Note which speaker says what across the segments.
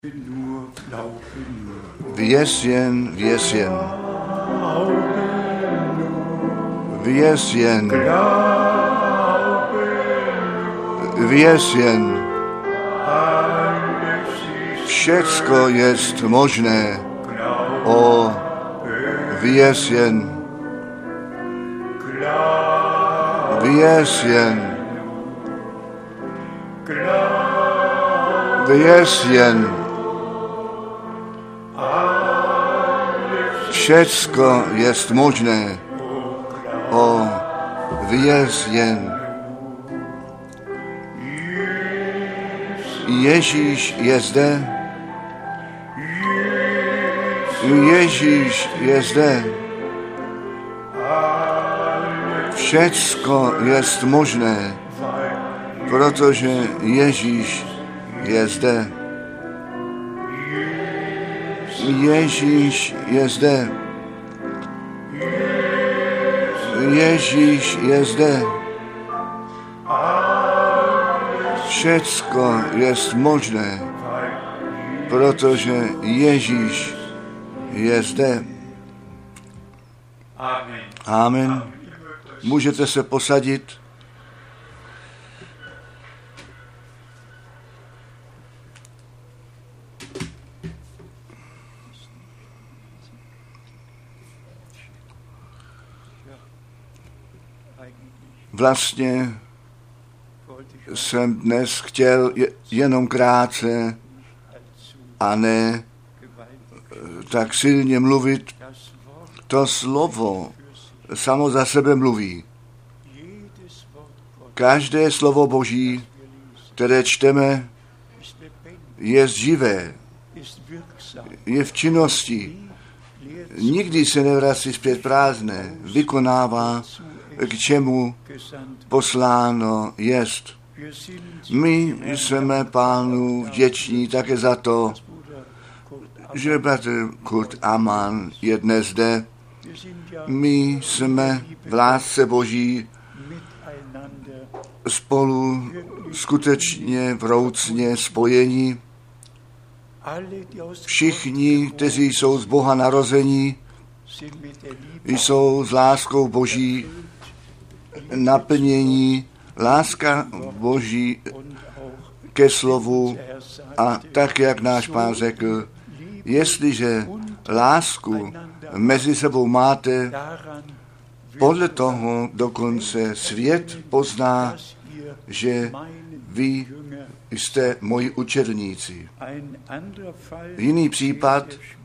Speaker 1: Věř jen, věř jen. Věř jen. Věř jen. Všecko jest možné. O, věř jen. Věř jen. Věř jen. Všecko jest možné. O, věř jen. Ježíš je zde. Ježíš je zde. Všecko jest možné, protože Ježíš je zde. Ježíš je zde. Ježíš je zde. Všecko jest možné, protože Ježíš je zde. Amen. Můžete se posadit. Vlastně jsem dnes chtěl jenom krátce a ne tak silně mluvit. To slovo samo za sebe mluví. Každé slovo Boží, které čteme, je živé, je v činnosti. Nikdy se nevrací zpět prázdné, vykonává, k čemu posláno jest. My jsme Pánu vděční také za to, že bratr Kurt Amann je dnes zde. My jsme v lásce Boží spolu skutečně vroucně spojení. Všichni, kteří jsou z Boha narození, jsou s láskou Boží naplnění, láska Boží ke slovu a tak, jak náš Pán řekl, jestliže lásku mezi sebou máte, podle toho dokonce svět pozná, že vy jste moji učedníci. Jiný případ,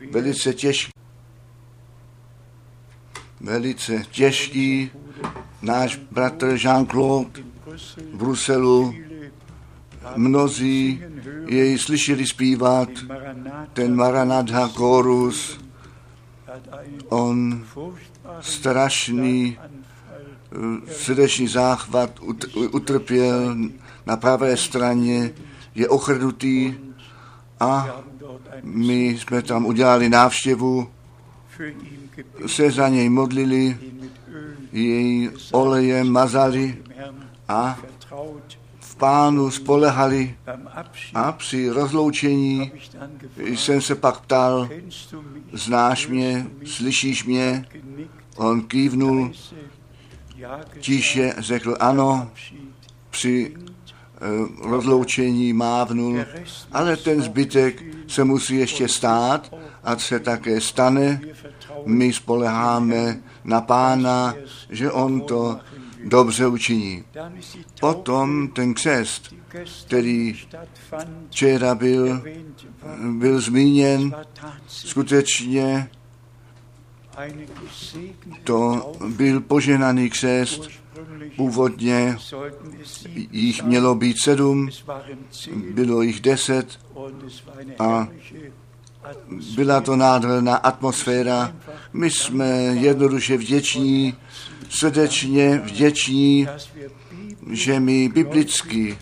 Speaker 1: velice těžký, náš bratr Jean-Claude v Bruselu, mnozí jej slyšeli zpívat, ten Maranatha chorus. On strašný srdeční záchvat utrpěl na pravé straně, je ochrnutý a my jsme tam udělali návštěvu, se za něj modlili, jej olejem mazali a v Pánu spolehali a při rozloučení jsem se pak ptal, znáš mě, slyšíš mě? On kývnul, tiše řekl ano, při rozloučení mávnul, ale ten zbytek se musí ještě stát, ať se také stane. My spoleháme na Pána, že on to dobře učiní. Potom ten křest, který včera byl zmíněn, skutečně to byl požehnaný křest. Původně jich mělo být 7, bylo jich 10 a byla to nádherná atmosféra. My jsme jednoduše vděční, srdečně vděční, že my biblicky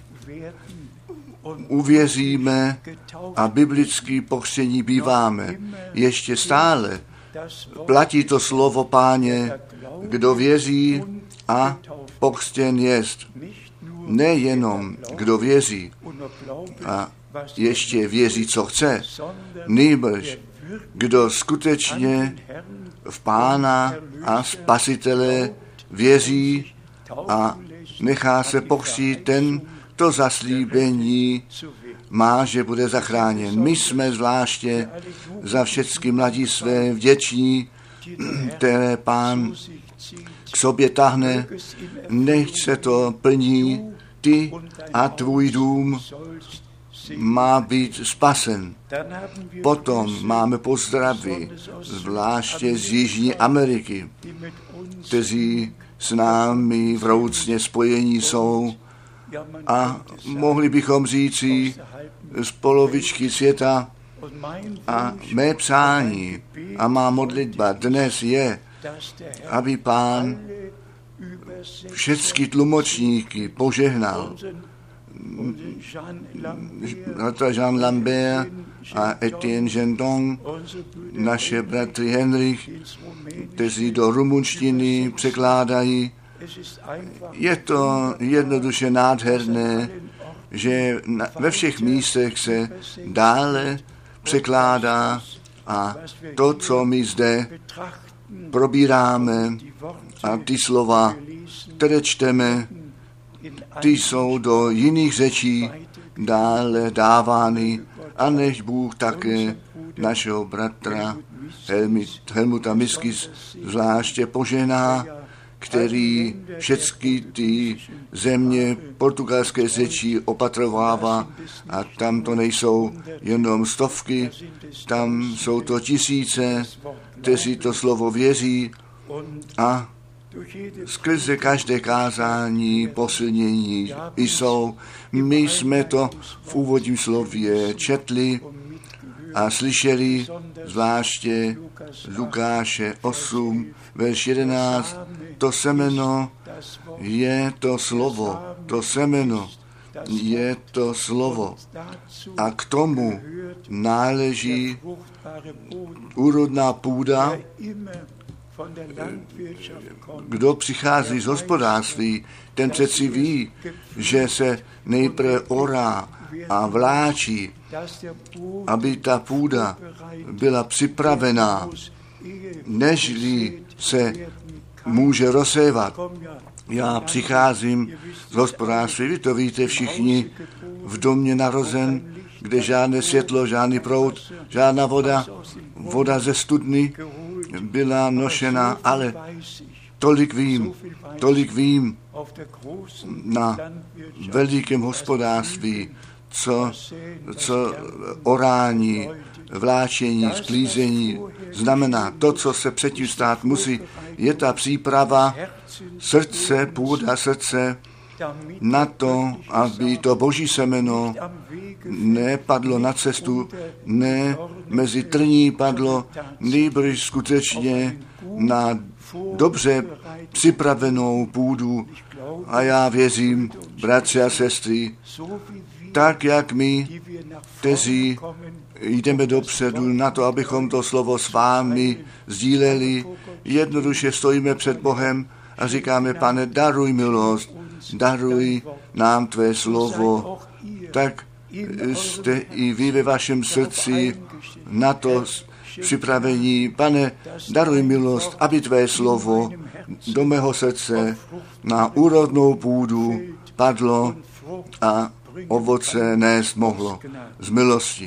Speaker 1: uvěříme a biblicky pokřtění býváme. Ještě stále platí to slovo Páně, kdo věří a pokřtěn jest. Nejenom kdo věří a ještě věří, co chce, nýbrž kdo skutečně v Pána a Spasitele věří a nechá se pokřtít, ten to zaslíbení má, že bude zachráněn. My jsme zvláště za všechny mladistvé vděční, které Pán k sobě tahne, nechť se to plní, ty a tvůj dům má být spasen. Potom máme pozdravy, zvláště z Jižní Ameriky, kteří s námi vroucně spojení jsou a mohli bychom říci z polovičky světa. A mé přání a má modlitba dnes je, aby Pán všechny tlumočníky požehnal. Jean Lambert a Etienne Gendon, naše bratry Henrich, kteří do rumunštiny překládají. Je to jednoduše nádherné, že ve všech místech se dále překládá a to, co my zde probíráme a ty slova, které čteme, ty jsou do jiných řečí dále dávány a než Bůh také našeho bratra Helmuta Miskis zvláště požená, který všechny ty země portugalské řečí opatrovává a tam to nejsou jenom stovky, tam jsou to tisíce, kteří to slovo věří a skrze každé kázání posilnění jsou. My jsme to v úvodním slově četli a slyšeli, zvláště Lukáše 8, verš 11, to semeno je to slovo, to semeno je to slovo a k tomu náleží úrodná půda. Kdo přichází z hospodářství, ten přeci ví, že se nejprve orá a vláčí, aby ta půda byla připravená, nežli se může rozsévat. Já přicházím z hospodářství, vy to víte všichni, v domě narozen, kde žádné světlo, žádný proud, žádná voda ze studny byla nošena, ale tolik vím na velikém hospodářství, co orání, vláčení, sklízení znamená. To, co se předtím stát musí, je ta příprava srdce, půda srdce na to, aby to boží semeno nepadlo na cestu, ne mezi trní padlo, nýbrž skutečně na dobře připravenou půdu. A já věřím, bratři a sestry, tak jak my, kteří jdeme dopředu na to, abychom to slovo s vámi sdíleli, jednoduše stojíme před Bohem a říkáme, Pane, daruj milost, daruj nám tvé slovo, tak jste i vy ve vašem srdci na to připravení. Pane, daruj milost, aby tvé slovo do mého srdce na úrodnou půdu padlo a ovoce nést mohlo z milosti.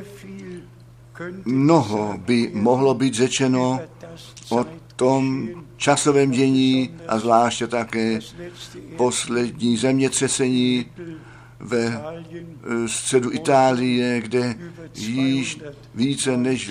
Speaker 1: Mnoho by mohlo být řečeno o tom časovém dění a zvláště také poslední zemětřesení ve středu Itálie, kde již více než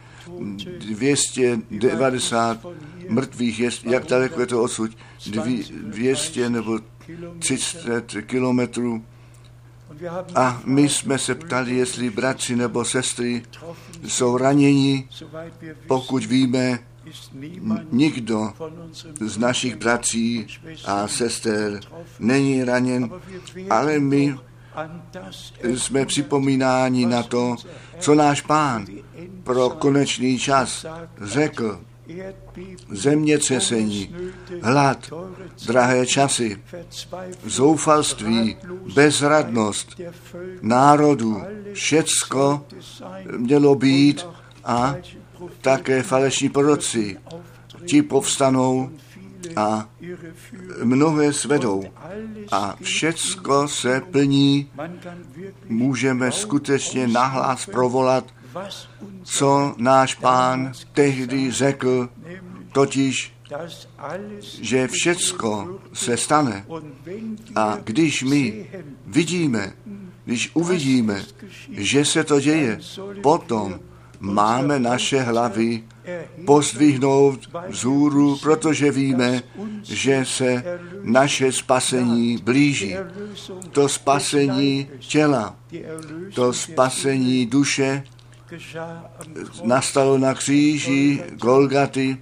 Speaker 1: 290 mrtvých je, jak daleko je to odsud, 200 nebo 30 kilometrů. A my jsme se ptali, jestli bratři nebo sestry jsou raněni. Pokud víme, nikdo z našich bratří a sester není raněn, ale my jsme připomínáni na to, co náš Pán pro konečný čas řekl. Zemětřesení, hlad, drahé časy, zoufalství, bezradnost národů, všecko mělo být a také falešní proroci. Ti povstanou a mnohé svedou. A všecko se plní, můžeme skutečně nahlas provolat, co náš Pán tehdy řekl, totiž, že všecko se stane. A když my vidíme, když uvidíme, že se to děje, potom máme naše hlavy pozdvihnout vzhůru, protože víme, že se naše spasení blíží. To spasení těla, to spasení duše nastalo na kříži Golgaty.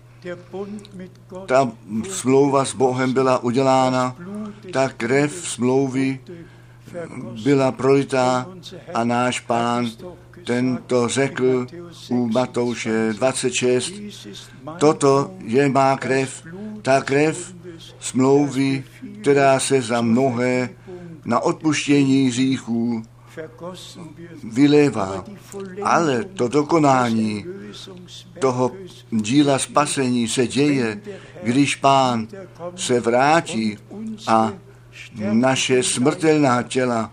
Speaker 1: Ta smlouva s Bohem byla udělána, ta krev smlouvy byla prolitá a náš Pán ten to řekl u Matouše 26. Toto je má krev, ta krev smlouvy, která se za mnohé na odpuštění hříchů vylévá. Ale to dokonání toho díla spasení se děje, když Pán se vrátí a naše smrtelná těla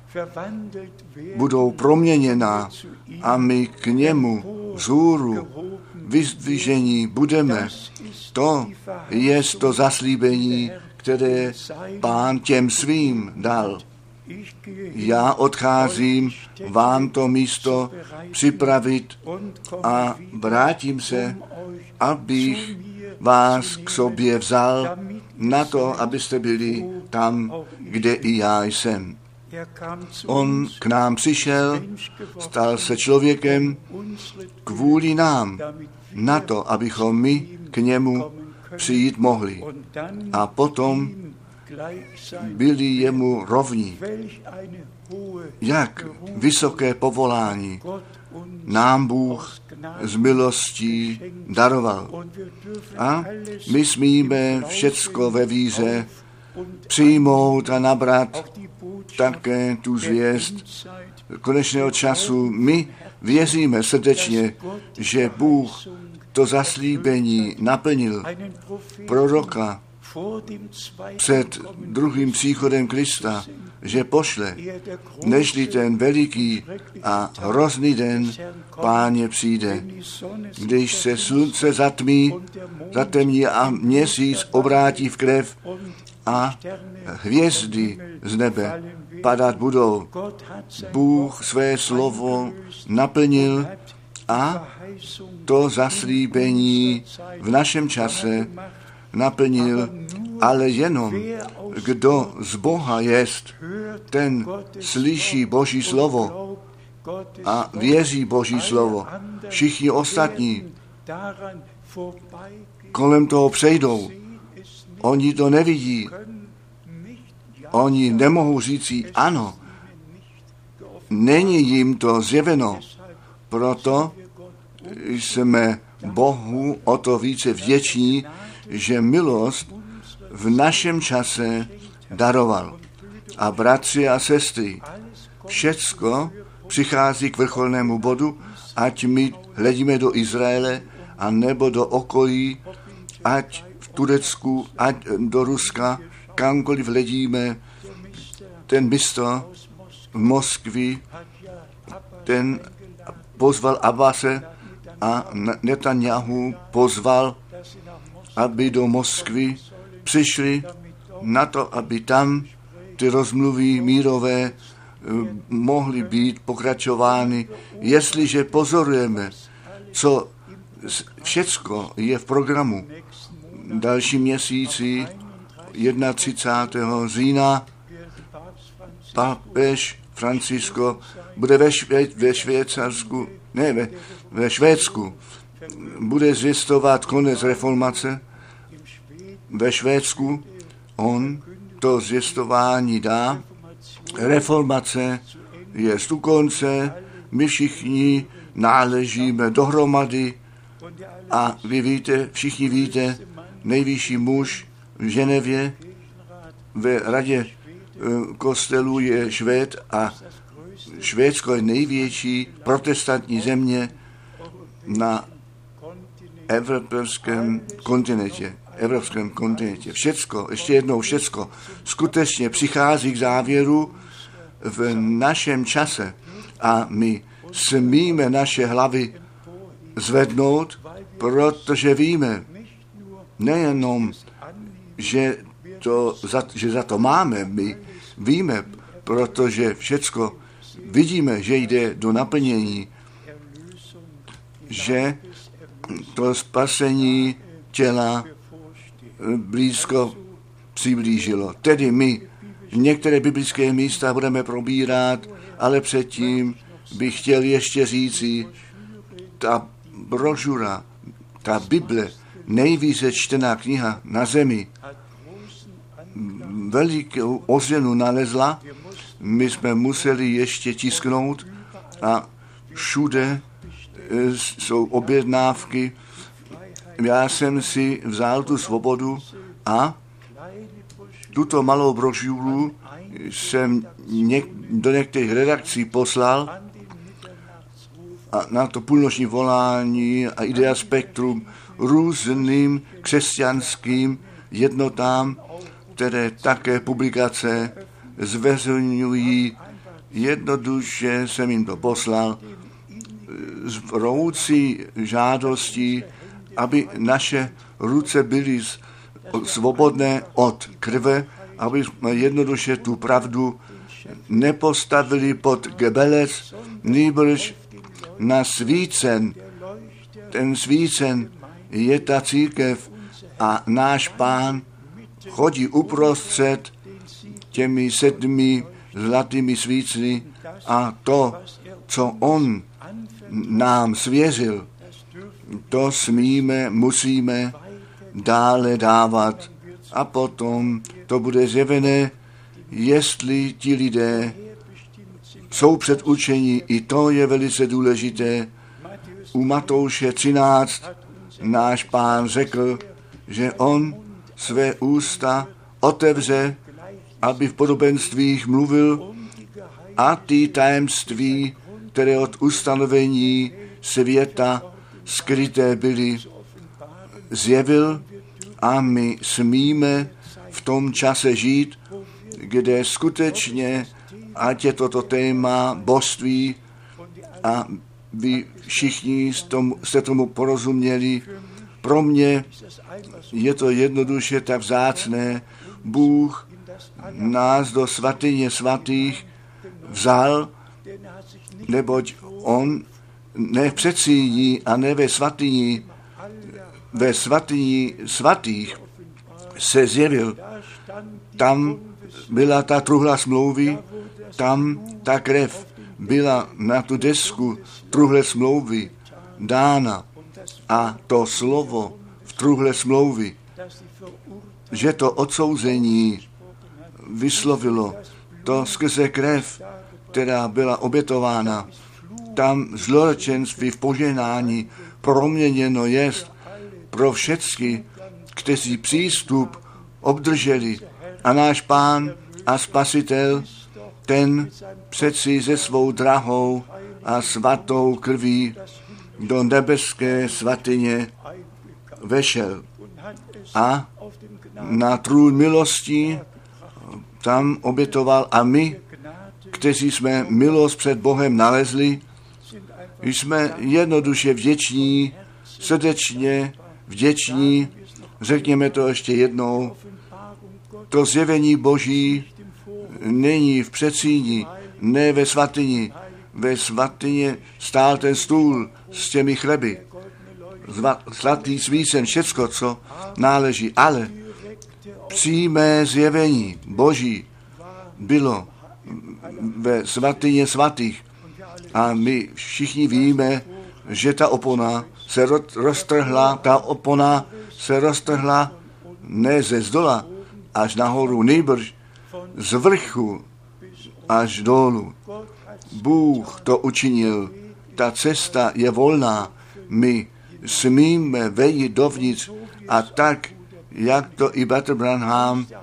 Speaker 1: budou proměněná a my k němu vzhůru vyzdvižení budeme. To je to zaslíbení, které Pán těm svým dal. Já odcházím vám to místo připravit a vrátím se, abych vás k sobě vzal na to, abyste byli tam, kde i já jsem. On k nám přišel, stal se člověkem kvůli nám, na to, abychom my k němu přijít mohli. A potom byli jemu rovní. Jak vysoké povolání nám Bůh z milostí daroval. A my smíme všecko ve víře přijmout a nabrat také tu zvěst konečného času. My věříme srdečně, že Bůh to zaslíbení naplnil proroka před druhým příchodem Krista, že pošle, nežli ten veliký a hrozný den Páně přijde, když se slunce zatemní a měsíc obrátí v krev a hvězdy z nebe padat budou. Bůh své slovo naplnil a to zaslíbení v našem čase naplnil, ale jenom kdo z Boha jest, ten slyší Boží slovo a věří Boží slovo. Všichni ostatní kolem toho přejdou. Oni to nevidí. Oni nemohou říci ano. Není jim to zjeveno. Proto jsme Bohu o to více vděční, že milost v našem čase daroval. A bratři a sestry, všecko přichází k vrcholnému bodu, ať my hledíme do Izraele, a nebo do okolí, ať v Turecku, ať do Ruska, kamkoliv hledíme. Ten mistr v Moskvi, ten pozval Abbase a Netanyahu pozval, aby do Moskvy přišli na to, aby tam ty rozmluvy mírové mohly být pokračovány. Jestliže pozorujeme, co všecko je v programu další měsíci 31. října papež František bude ve Švédsku bude zvěstovat konec reformace. Ve Švédsku on to zvěstování dá. Reformace je u konce, my všichni náležíme dohromady a vy víte, všichni víte, nejvyšší muž v Ženevě ve radě kostelů je Švéd a Švédsko je největší protestantní země na evropském kontinentě. Všecko, ještě jednou všecko, skutečně přichází k závěru v našem čase a my smíme naše hlavy zvednout, protože víme, nejenom, že za to máme, my víme, protože všecko vidíme, že jde do naplnění, že to spasení těla blízko přiblížilo. Tedy my některé biblické místa budeme probírat, ale předtím bych chtěl ještě říci, ta brožura, ta Bible, nejvíce čtená kniha na zemi, velikou ozvěnu nalezla, my jsme museli ještě tisknout a všude jsou objednávky. Já jsem si vzal tu svobodu a tuto malou brožuru jsem do některých redakcí poslal a na to půlnoční volání a Idea Spektrum různým křesťanským jednotám, které také publikace zveřejňují. Jednoduše jsem jim to poslal s vroucí žádostí, aby naše ruce byly svobodné od krve, aby jsme jednoduše tu pravdu nepostavili pod gebelec, nýbrž na svícen. Ten svícen je ta církev a náš Pán chodí uprostřed těmi 7 zlatými svícny a to, co on nám svěřil, to smíme, musíme dále dávat a potom to bude zjevené, jestli ti lidé jsou předurčeni, i to je velice důležité. U Matouše 13 náš Pán řekl, že on své ústa otevře, aby v podobenstvích mluvil a ty tajemství, které od ustanovení světa skryté byly, zjevil a my smíme v tom čase žít, kde skutečně, ať je toto téma božství a vy všichni jste tomu porozuměli, pro mě je to jednoduše tak vzácné. Bůh nás do svatyně svatých vzal, neboť on ne v předsíni a ne ve svatyni svatých se zjevil. Tam byla ta truhla smlouvy, tam ta krev byla na tu desku truhle smlouvy dána a to slovo v truhle smlouvy, že to odsouzení vyslovilo, to skrze krev, která byla obětována, tam zlorečenství v požehnání proměněno jest pro všechny, kteří přístup obdrželi. A náš Pán a Spasitel, ten přeci se svou drahou a svatou krví do nebeské svatyně vešel. A na trůn milosti tam obětoval a my, kteří jsme milost před Bohem nalezli, jsme jednoduše vděční, srdečně vděční, řekněme to ještě jednou, to zjevení Boží není v předsíni, ne ve svatyni. Ve svatyně stál ten stůl s těmi chleby, zlatý svícen, všecko, co náleží, ale přímé zjevení Boží bylo ve svatyně svatých. A my všichni víme, že ta opona se roztrhla, ne ze zdola až nahoru, nýbrž z vrchu až dolů. Bůh to učinil, ta cesta je volná, my smíme vejít dovnitř a tak, jak to i Bratr Branham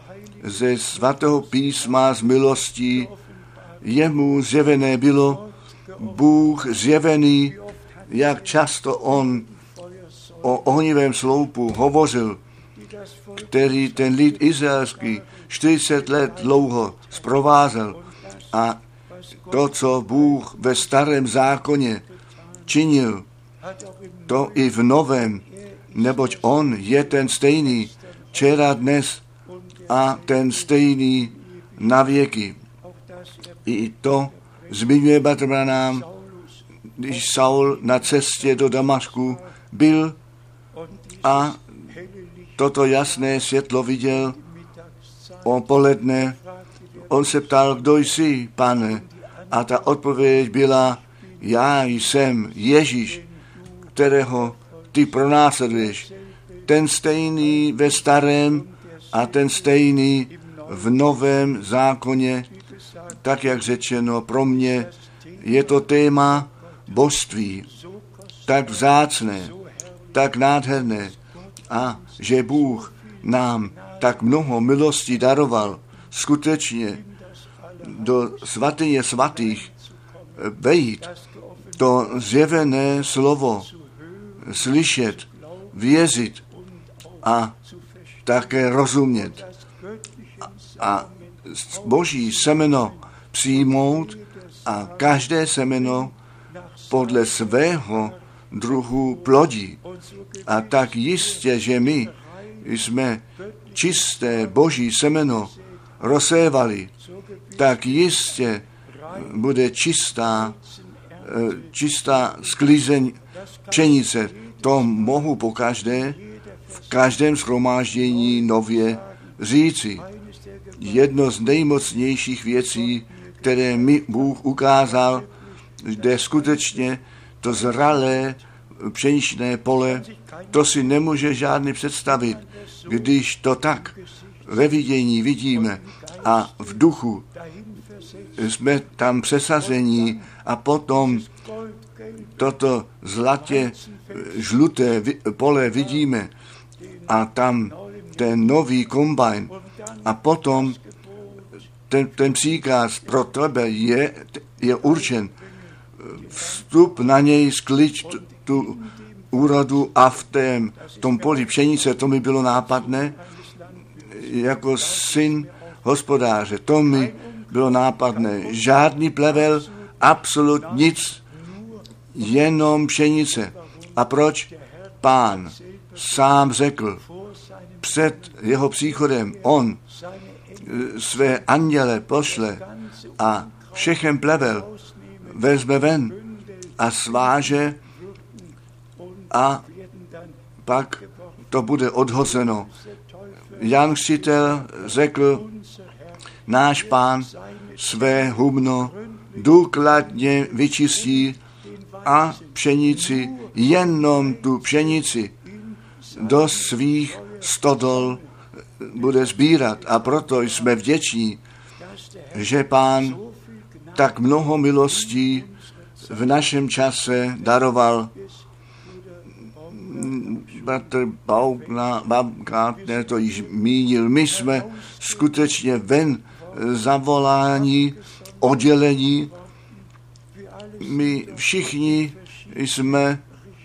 Speaker 1: ze svatého písma z milostí jemu zjevené bylo, Bůh zjevený, jak často on o ohnivém sloupu hovořil, který ten lid izraelský 40 let dlouho zprovázel. A to, co Bůh ve starém zákoně činil, to i v novém, neboť on je ten stejný včera, dnes a ten stejný na věky. I to zmiňuje bratr Branham, když Saul na cestě do Damašku byl a toto jasné světlo viděl o poledne. On se ptal, kdo jsi, Pane? A ta odpověď byla, já jsem Ježíš, kterého ty pronásleduješ. Ten stejný ve starém a ten stejný v novém zákoně, tak jak řečeno, pro mě je to téma božství, tak vzácné, tak nádherné a že Bůh nám tak mnoho milostí daroval, skutečně do svatyně svatých vejít, to zjevené slovo slyšet, věřit a také rozumět. A boží semeno přijmout a každé semeno podle svého druhu plodí. A tak jistě, že my jsme čisté boží semeno rozsévali, tak jistě bude čistá sklizeň pšenice. To mohu pokaždé v každém shromáždění nově říci. Jedno z nejmocnějších věcí, které mi Bůh ukázal, kde skutečně to zralé pšeničné pole, to si nemůže žádný představit, když to tak ve vidění vidíme a v duchu jsme tam přesazení a potom toto zlatě žluté pole vidíme a tam ten nový kombajn a potom ten příkaz pro tebe je určen. Vstup na něj, sklič tu úrodu a v tom poli pšenice, to mi bylo nápadné, jako syn hospodáře, to mi bylo nápadné. Žádný plevel, absolut nic, jenom pšenice. A proč? Pán sám řekl, před jeho příchodem on své anděle pošle a všechen plevel vezme ven a sváže a pak to bude odhozeno. Jan Křtitel řekl, náš Pán své humno důkladně vyčistí a pšenici, jenom tu pšenici do svých stodol bude sbírat. A proto jsme vděční, že Pán tak mnoho milostí v našem čase daroval. Bratr Baumgartner to již mínil. My jsme skutečně ven zavolání, oddělení. My všichni jsme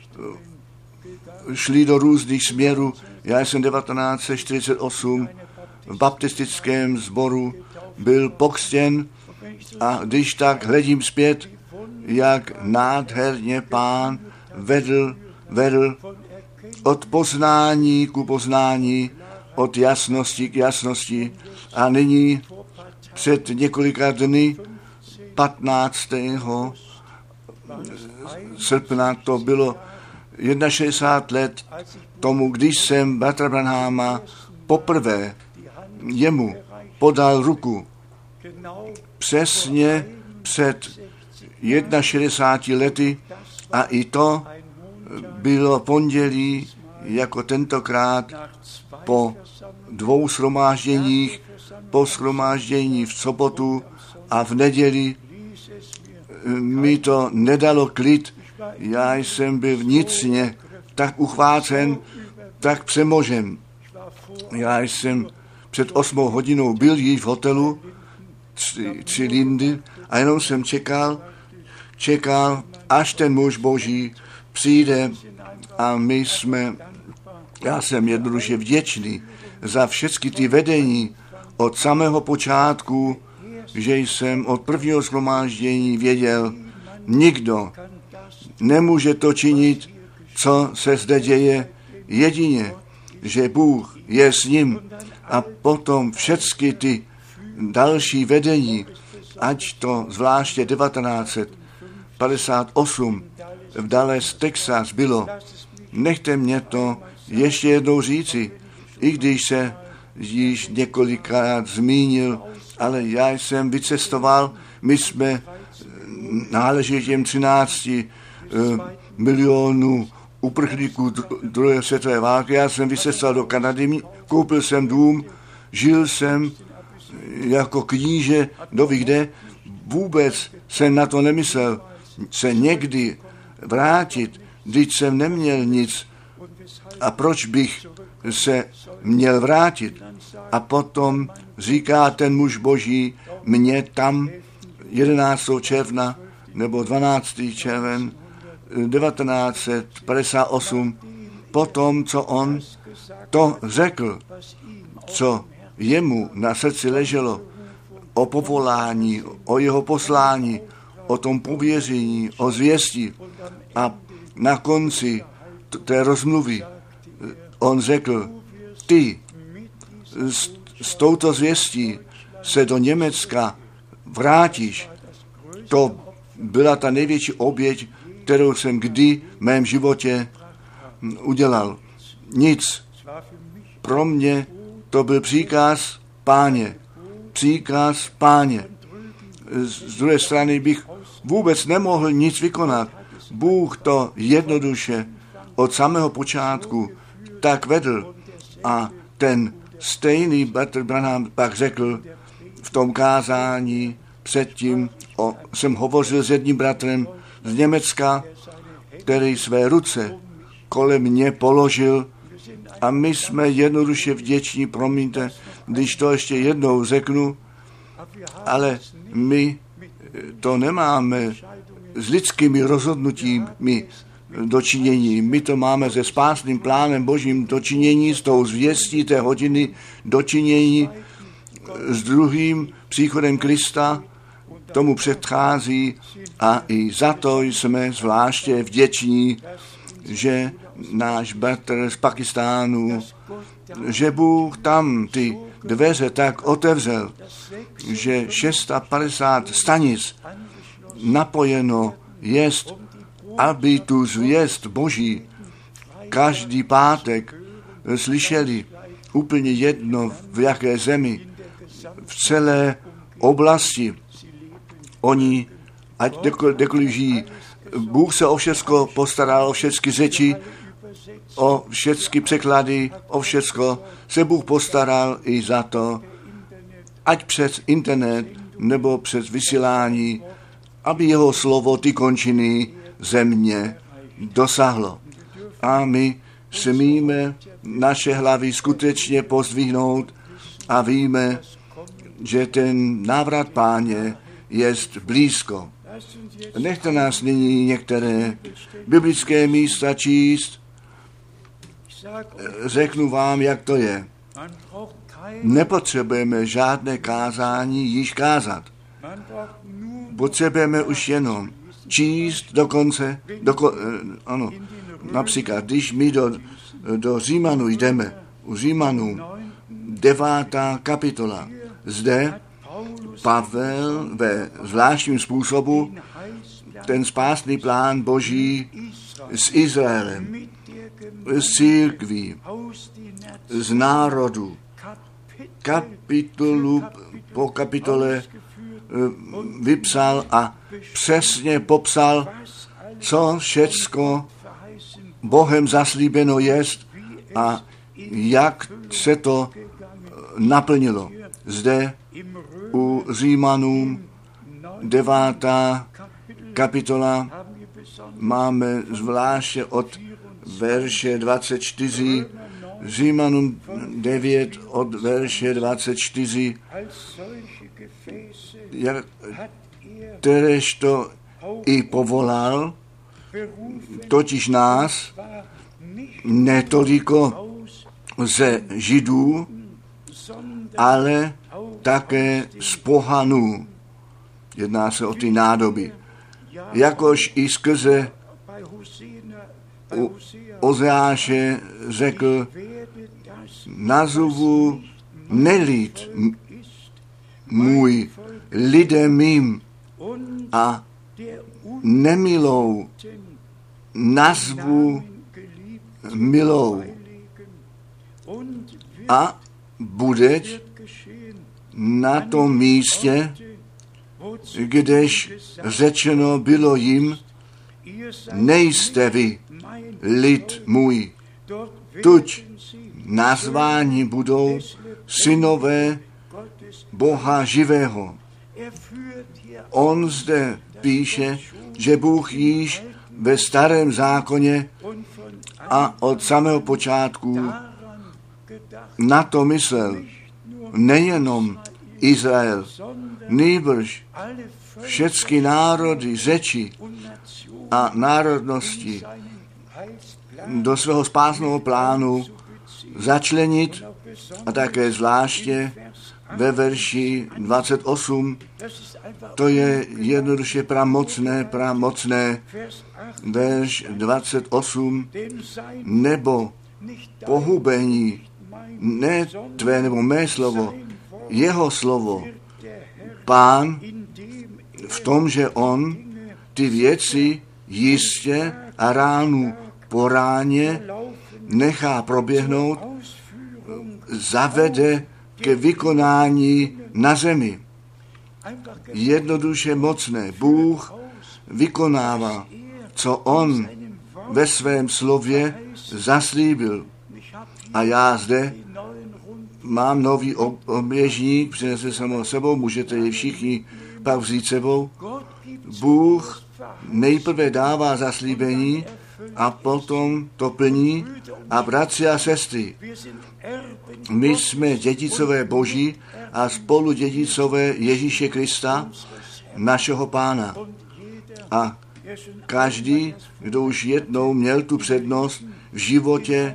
Speaker 1: šli do různých směrů. Já jsem 1948 v baptistickém sboru byl pokřtěn a když tak hledím zpět, jak nádherně Pán vedl od poznání ku poznání, od jasnosti k jasnosti. A nyní před několika dny, 15. srpna, to bylo 61 let tomu, když jsem bratra Branhama poprvé jemu podal ruku. Přesně před 61 lety a i to bylo pondělí, jako tentokrát po 2 shromážděních, po shromáždění v sobotu a v neděli mi to nedalo klid. Já jsem byl vnitřně tak uchvácen, tak přemožen. Já jsem před 8 hodinou byl již v hotelu 3 Lindy a jenom jsem čekal, až ten muž Boží přijde a já jsem jednoduše vděčný za všechny ty vedení od samého počátku, že jsem od prvního shromáždění věděl, nikdo nemůže to činit, co se zde děje, jedině, že Bůh je s ním a potom všechny ty další vedení, ať to zvláště 1958 v Dallas, Texas bylo. Nechte mě to ještě jednou říci, i když se již několikrát zmínil, ale já jsem vycestoval, my jsme náleželi těm 13 milionů uprchlíků druhé světové války. Já jsem vycestoval do Kanady, koupil jsem dům, žil jsem jako kníže, kdo ví kde, vůbec jsem na to nemyslel se někdy vrátit, když jsem neměl nic a proč bych se měl vrátit. A potom říká ten muž Boží mě tam 11. června nebo 12. červen 1958, potom, co on to řekl, co jemu na srdci leželo, o povolání, o jeho poslání, o tom pověření, o zvěsti. A na konci té rozmluvy on řekl, ty s touto zvěstí se do Německa vrátíš. To byla ta největší oběť, kterou jsem kdy v mém životě udělal. Nic. Pro mě to byl příkaz Páně. Příkaz Páně. Z druhé strany bych vůbec nemohl nic vykonat. Bůh to jednoduše od samého počátku tak vedl a ten stejný bratr Branham pak řekl v tom kázání předtím, jsem hovořil s jedním bratrem z Německa, který své ruce kolem mě položil a my jsme jednoduše vděční, promiňte, když to ještě jednou řeknu, ale my to nemáme s lidskými rozhodnutími dočinění. My to máme se spásným plánem Božím dočinění, s tou zvěstí té hodiny dočinění s druhým příchodem Krista, tomu předchází a i za to jsme zvláště vděční, že náš bratr z Pakistánu, že Bůh tam ty dveře tak otevřel, že 650 stanic napojeno jest, aby tu zvěst Boží každý pátek slyšeli, úplně jedno v jaké zemi, v celé oblasti. Oni, ať kdekoliv žijí, Bůh se o všecko postaral, o všechny řeči, o všechny překlady, o všecko se Bůh postaral i za to, ať přes internet nebo přes vysílání, aby jeho slovo ty končiny země dosáhlo. A my smíme naše hlavy skutečně pozdvihnout a víme, že ten návrat Páně jest blízko. Nechte nás nyní některé biblické místa číst. Řeknu vám, jak to je. Nepotřebujeme žádné kázání již kázat. Potřebujeme už jenom číst dokonce, ano, například, když my do Římanů jdeme, u Římanů 9. kapitola, zde Pavel ve zvláštním způsobu ten spásný plán Boží s Izraelem, z církví, z národu, kapitolu po kapitole vypsal a přesně popsal, co všecko Bohem zaslíbeno jest a jak se to naplnilo. Zde u Římanům 9. kapitola máme zvláště od verše 24 Římanům 9 od verše 24, kteréž to i povolal, totiž nás, netoliko ze Židů, ale také z pohanů. Jedná se o ty nádoby. Jakož i skrze Ozeáše řekl, nazvu nelid můj lidem mým a nemilou nazvu milou. A bude na tom místě, kdež řečeno bylo jim, nejste vy lid můj. Tuď nazváni budou synové Boha živého. On zde píše, že Bůh již ve starém zákoně a od samého počátku na to myslel nejenom Izrael, nýbrž všechny národy, řeči a národnosti do svého spásného plánu začlenit a také zvláště ve verši 28, to je jednoduše pramocné, verš 28, nebo pohubení, ne tvé nebo mé slovo, jeho slovo, Pán v tom, že on ty věci jistě a ránu po ráně nechá proběhnout, zavede ke vykonání na zemi. Jednoduše mocné. Bůh vykonává, co on ve svém slově zaslíbil. A já zde mám nový oběžník, přinese jsem ho sebou, můžete je všichni pak vzít sebou. Bůh nejprve dává zaslíbení a potom to plní. A bratři a sestry, my jsme dědicové Boží a spolu dědicové Ježíše Krista, našeho Pána. A každý, kdo už jednou měl tu přednost v životě,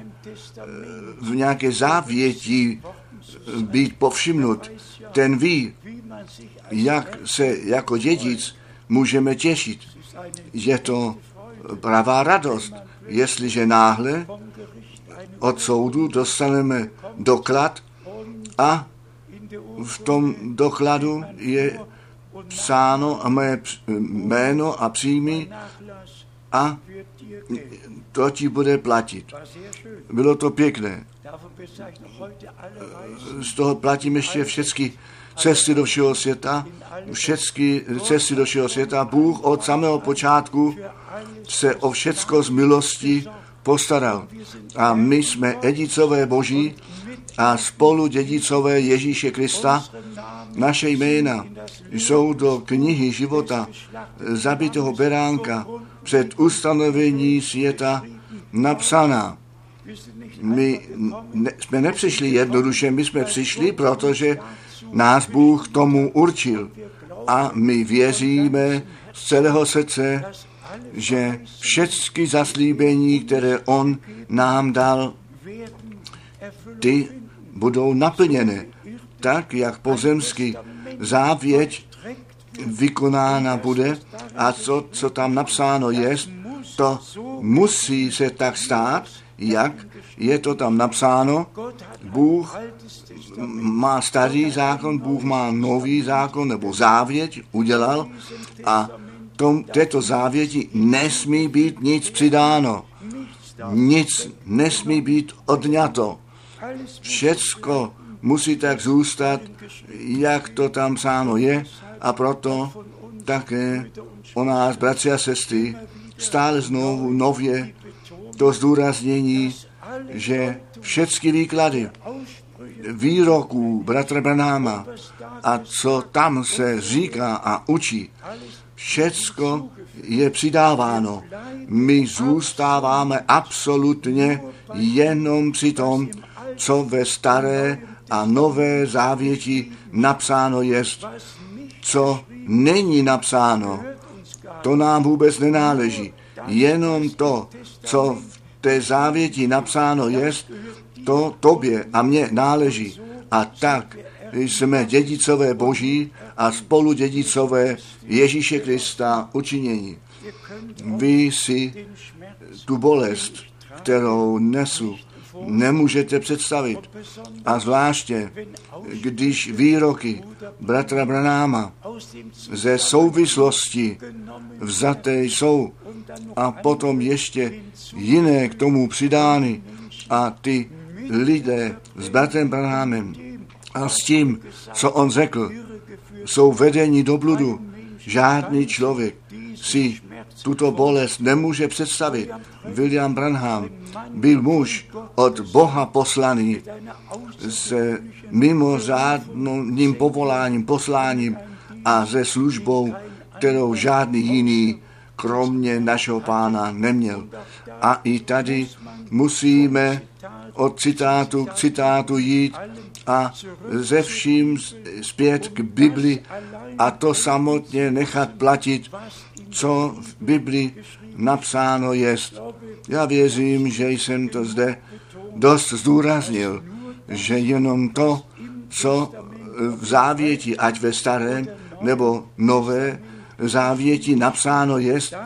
Speaker 1: v nějaké závětí být povšimnut, ten ví, jak se jako dědic můžeme těšit. Je to pravá radost, jestliže náhle od soudu dostaneme doklad a v tom dokladu je psáno a mé jméno a příjmy a to ti bude platit. Bylo to pěkné. Z toho platím ještě všechny cesty do všeho světa. Všechny cesty do všeho světa. Bůh od samého počátku se o všecko z milosti postaral. A my jsme dědicové Boží a spolu dědicové Ježíše Krista. Naše jména jsou do knihy života zabitého beránka před ustanovení světa napsaná. My jsme nepřišli jednoduše, my jsme přišli, protože nás Bůh tomu určil. A my věříme z celého srdce, že všechny zaslíbení, které on nám dal, ty budou naplněny. Tak, jak pozemský závěť vykonána bude a co tam napsáno je, to musí se tak stát, jak je to tam napsáno. Bůh má starý zákon, Bůh má nový zákon nebo závěť udělal a této závěti nesmí být nic přidáno. Nic nesmí být odňato. Všecko musí tak zůstat, jak to tam psáno je, a proto také o nás, bratři a sestry, stále znovu nově to zdůraznění, že všechny výklady výroků bratra Branhama a co tam se říká a učí, všecko je přidáváno. My zůstáváme absolutně jenom při tom, co ve staré a nové závěti napsáno jest. Co není napsáno, to nám vůbec nenáleží. Jenom to, co v té závěti napsáno jest, to tobě a mně náleží. A tak jsme dědicové Boží a spolu dědicové Ježíše Krista učinění. Vy si tu bolest, kterou nesu, nemůžete představit. A zvláště, když výroky bratra Branhama ze souvislosti vzaté jsou a potom ještě jiné k tomu přidány a ty lidé s bratrem Branhamem a s tím, co on řekl, jsou vedeni do bludu. Žádný člověk si tuto bolest nemůže představit. William Branham byl muž od Boha poslaný se mimořádným povoláním, posláním a se službou, kterou žádný jiný kromě našeho Pána neměl. A i tady musíme od citátu k citátu jít a ze vším zpět k Bibli a to samotně nechat platit, co v Bibli napsáno jest. Já věřím, že jsem to zde dost zdůraznil, že jenom to, co v závěti, ať ve starém nebo nové závěti napsáno jest,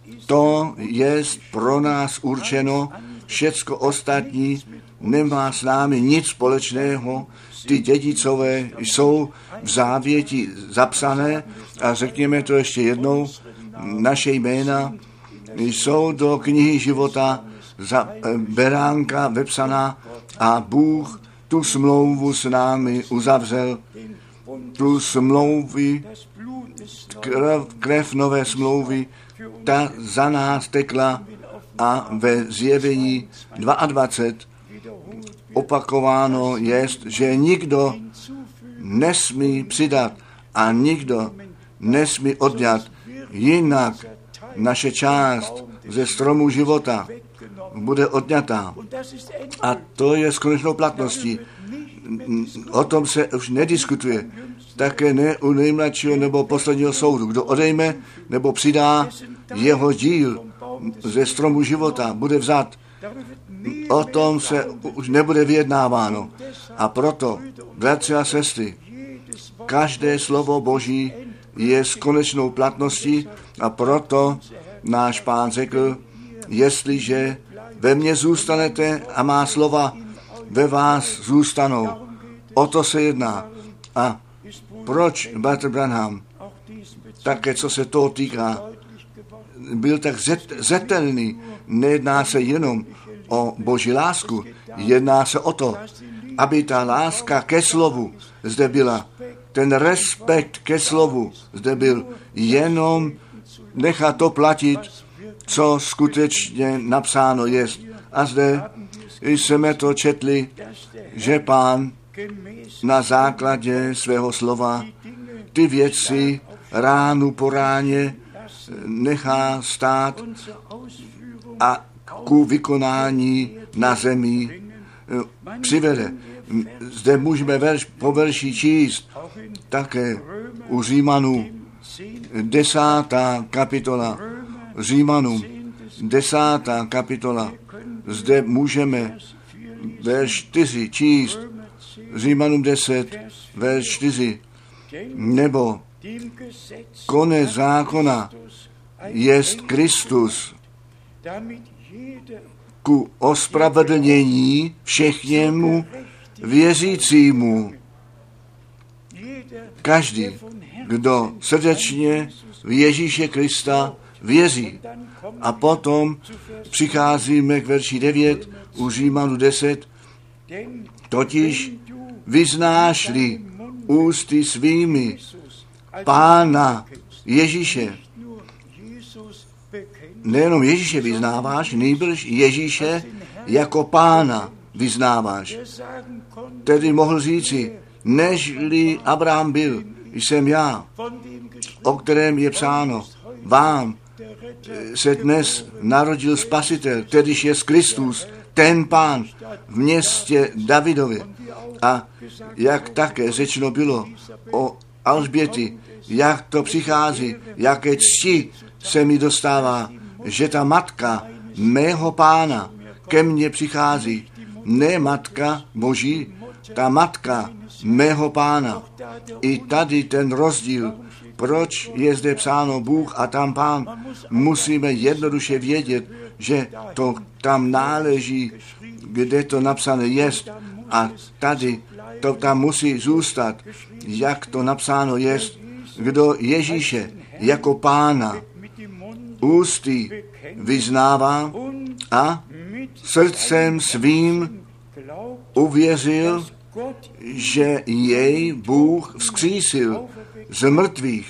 Speaker 1: to jest pro nás určeno, všecko ostatní nemá s námi nic společného, ty dědicové jsou v závěti zapsané a řekněme to ještě jednou, naše jména jsou do knihy života za beránka vepsaná a Bůh tu smlouvu s námi uzavřel, tu smlouvy, krev nové smlouvy, ta za nás tekla a ve zjevení 22 opakováno jest, že nikdo nesmí přidat a nikdo nesmí odňat, jinak naše část ze stromu života bude odňatá. A to je s konečnou platností. O tom se už nediskutuje. Také ne u nejmladšího nebo posledního soudu. Kdo odejme nebo přidá, jeho díl ze stromu života bude vzat. O tom se už nebude vyjednáváno. A proto, bratři a sestry, každé slovo Boží je s konečnou platností a proto náš Pán řekl, jestliže ve mně zůstanete a má slova ve vás zůstanou. O to se jedná. A proč bratr Branham, také co se toho týká, byl tak zetelný, nejedná se jenom o Boží lásku, jedná se o to, aby ta láska ke slovu zde byla, ten respekt ke slovu zde byl, jenom nechat to platit, co skutečně napsáno jest. A zde jsme to četli, že Pán na základě svého slova ty věci ránu po ráně nechá stát a ku vykonání na zemi přivede. Zde můžeme po verši číst také u Římanů 10. kapitola. Římanům 10. kapitola. Zde můžeme verš 4 číst. Římanům 10, verš 4. Nebo konec zákona jest Kristus ku ospravedlnění všechněmu věřícímu. Každý, kdo srdečně v Ježíše Krista věří. A potom přicházíme k verši 9 u Římanu 10. Totiž vyznáš-li ústy svými Pána Ježíše. Nejenom Ježíše vyznáváš, nýbrž Ježíše jako Pána vyznáváš. Tedy mohl říci, nežli Abraham byl, jsem já, o kterém je psáno, vám se dnes narodil Spasitel, kterýž je Kristus, ten Pán v městě Davidovi. A jak také řečeno bylo o Alžběty, jak to přichází, jaké cti se mi dostává, že ta matka mého Pána ke mně přichází. Ne matka Boží, ta matka mého Pána. I tady ten rozdíl, proč je zde psáno Bůh a tam Pán, musíme jednoduše vědět, že to tam náleží, kde to napsané jest, a tady to tam musí zůstat, jak to napsáno jest, kdo Ježíše jako Pána ústy vyznává a srdcem svým uvěřil, že jej Bůh vzkřísil z mrtvých,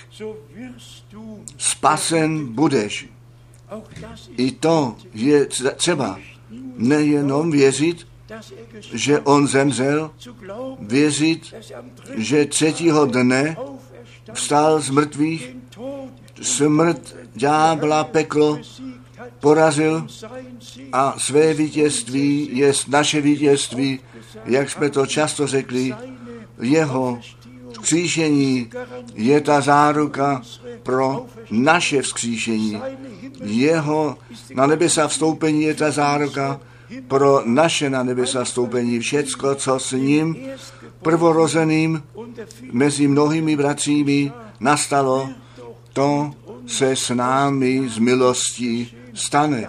Speaker 1: spasen budeš. I to je třeba nejenom věřit, že on zemřel, věřit, že 3. dne vstal z mrtvých, smrt, ďábla, peklo porazil a své vítězství je naše vítězství, jak jsme to často řekli, jeho vzkříšení je ta záruka pro naše vzkříšení. Jeho na nebesa vstoupení je ta záruka pro naše na nebesa vstoupení. Všecko, co s ním prvorozeným mezi mnohými bratřími nastalo, to se s námi z milostí stane.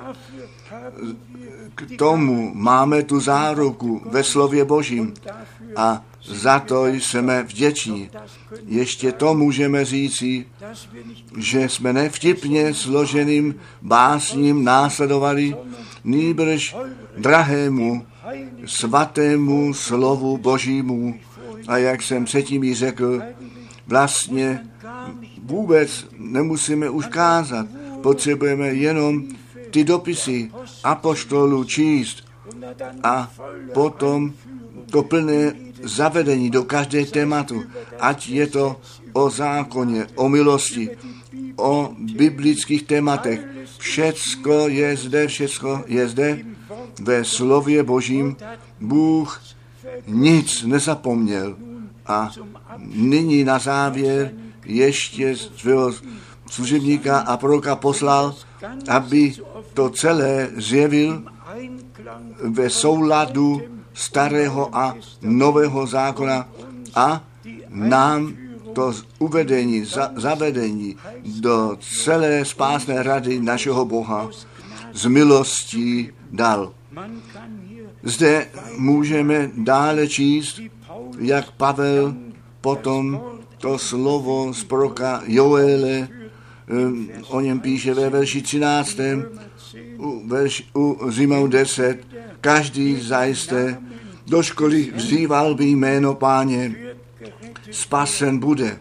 Speaker 1: K tomu máme tu záruku ve slově Božím a za to jsme vděční. Ještě to můžeme říci, že jsme nevtipně složeným básním následovali, nýbrž drahému, svatému slovu Božímu. A jak jsem předtím jí řekl, vlastně vůbec nemusíme už kázat, potřebujeme jenom ty dopisy apoštolů číst a potom to plné zavedení do každé tématu, ať je to o zákoně, o milosti, o biblických tématech. Všecko je zde ve slově Božím. Bůh nic nezapomněl. A nyní na závěr ještě svého služebníka a proroka poslal, aby to celé zjevil ve souladu starého a nového zákona a nám to uvedení, zavedení do celé spásné rady našeho Boha z milostí dal. Zde můžeme dále číst, jak Pavel potom to slovo z proroka Joele, o něm píše ve verši 13. U Římanů 10. Každý zajisté do školy vzýval by jméno Páně, spasen bude.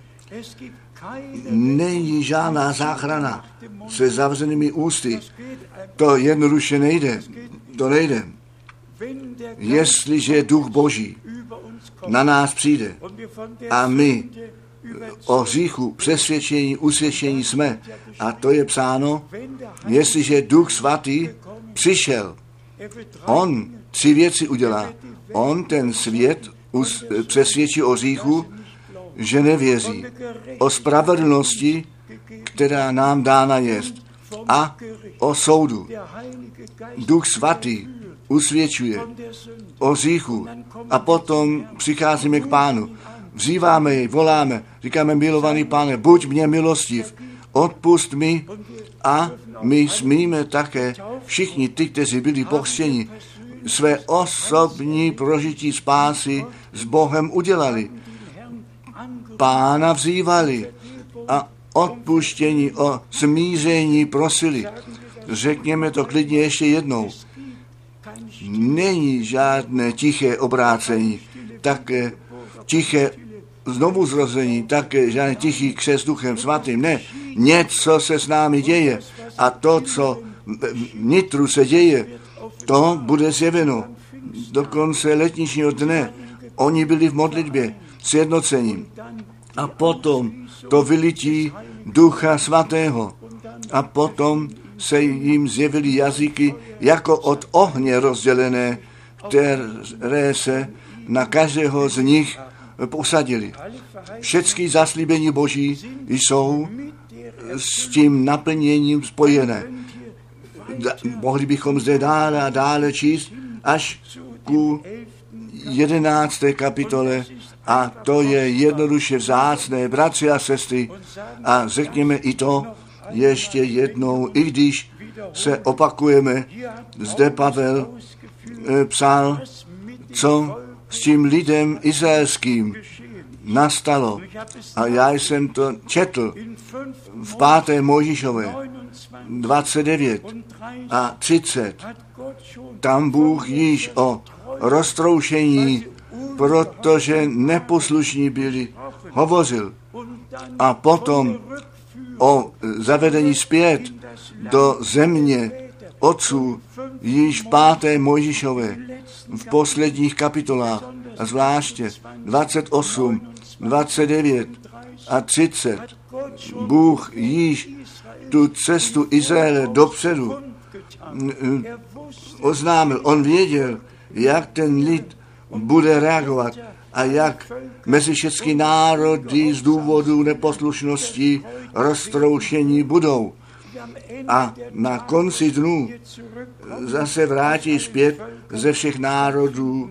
Speaker 1: Není žádná záchrana se zavřenými ústy. To jednoduše nejde. To nejde. Jestliže Duch Boží na nás přijde a my o hříchu, přesvědčení, usvědčení jsme, a to je psáno, jestliže Duch Svatý přišel, on 3 věci udělá. On ten svět přesvědčí o hříchu, že nevěří, o spravedlnosti, která nám dána jest, a o soudu. Duch Svatý usvědčuje o hříchu a potom přicházíme k Pánu. Vzýváme jej, voláme, říkáme, milovaný Pane, buď mě milostiv, odpust mi, a my smíme také všichni ty, kteří byli pokřtěni, své osobní prožití spásy s Bohem udělali. Pána vzývali a odpuštění, o smíření prosili. Řekněme to klidně ještě jednou. Není žádné tiché obrácení, také tiché znovuzrození, také žádný tichý křest Duchem Svatým. Ne, něco se s námi děje a to, co vnitru se děje, to bude zjeveno. Do konce letničního dne oni byli v modlitbě sjednocení a potom to vylití Ducha Svatého a potom se jim zjevily jazyky jako od ohně rozdělené, které se na každého z nich posadili. Všechny zaslíbení Boží jsou s tím naplněním spojené. Mohli bychom zde dále a dále číst až ku 11. kapitole a to je jednoduše vzácné, bratři a sestry, a řekněme i to ještě jednou, i když se opakujeme, zde Pavel psal, co s tím lidem izraelským nastalo. A já jsem to četl v 5. Mojžíšové 29 a 30. Tam Bůh již o roztroušení, protože neposlušní byli, hovořil. A potom o zavedení zpět do země otců již v 5. Mojžíšové, v posledních kapitolách, a zvláště 28, 29 a 30. Bůh již tu cestu Izraele dopředu oznámil. On věděl, jak ten lid bude reagovat a jak mezi všechny národy z důvodu neposlušnosti roztroušení budou. A na konci dnů zase vrátí zpět ze všech národů,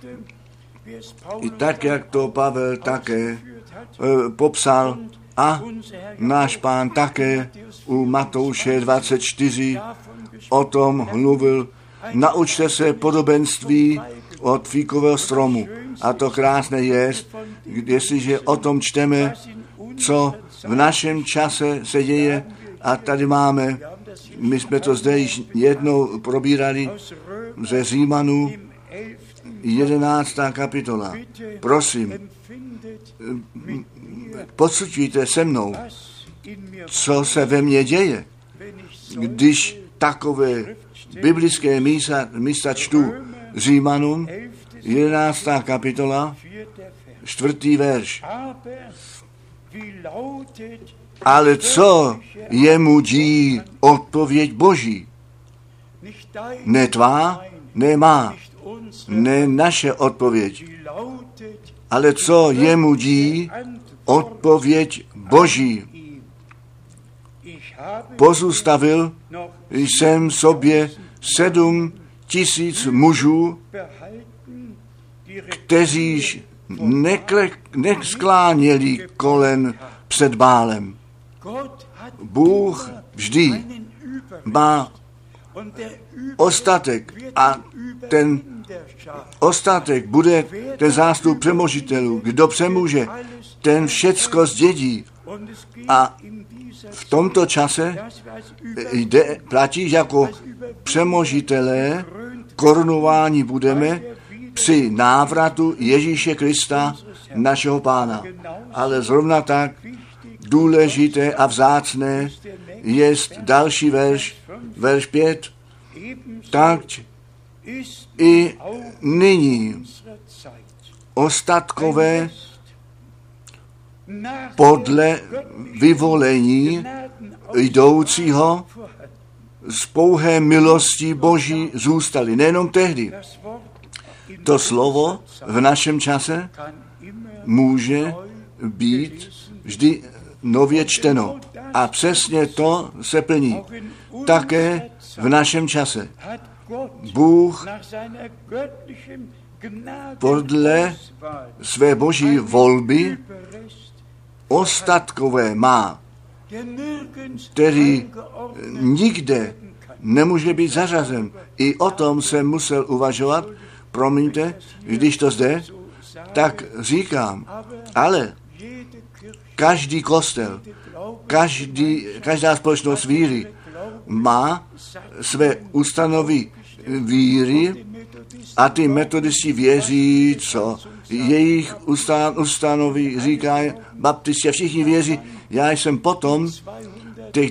Speaker 1: i tak, jak to Pavel také popsal a náš Pán také u Matouše 24 o tom mluvil. Naučte se podobenství od fíkového stromu. A to krásné je, jestliže o tom čteme, co v našem čase se děje. A tady máme, my jsme to zde již jednou probírali ze Římanů, 11. kapitola. Prosím, pociťujte se mnou, co se ve mně děje, když takové biblické místa čtu. Římanům, 11. kapitola, 4. verš. Ale co jemu dí odpověď Boží? Ne tvá, ne má, ne naše odpověď. Ale co jemu dí odpověď Boží? Pozůstavil jsem sobě 7 000 mužů, kteříž neskláněli kolen před Bálem. Bůh vždy má ostatek a ten ostatek bude ten zástup přemožitelů. Kdo přemůže, ten všecko zdědí. A v tomto čase platí, jako přemožitelé korunováni budeme při návratu Ježíše Krista, našeho Pána. Ale zrovna tak důležité a vzácné je další verš 5. Tak i nyní ostatkové podle vyvolení jdoucího z pouhé milosti Boží zůstali. Nejenom tehdy. To slovo v našem čase může být vždy nově čteno. A přesně to se plní. Také v našem čase. Bůh podle své boží volby ostatkové má, který nikde nemůže být zařazen. I o tom jsem musel uvažovat, promiňte, když to zde, tak říkám, ale každý kostel, každá společnost víry má své ustanovy víry a ty metodisti věří, co jejich ustanoví říkají, baptisti a všichni věří. Já jsem potom těch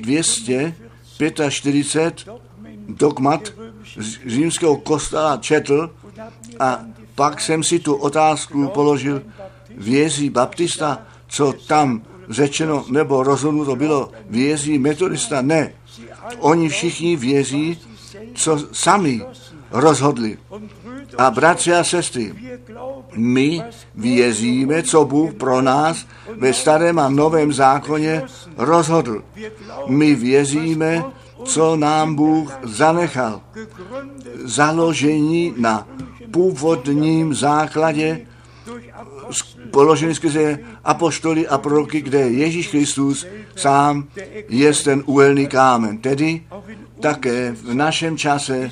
Speaker 1: 245 dogmat z římského kostela četl a pak jsem si tu otázku položil, věří baptista, co tam řečeno nebo rozhodnuto bylo, věří metodista? Ne. Oni všichni věří, co sami rozhodli. A bratři a sestry, my věříme, co Bůh pro nás ve starém a novém zákoně rozhodl. My věříme, co nám Bůh zanechal. Založení na původním základě položený skrze apoštoly a proroky, kde Ježíš Kristus sám je ten úhelný kámen. Tedy také v našem čase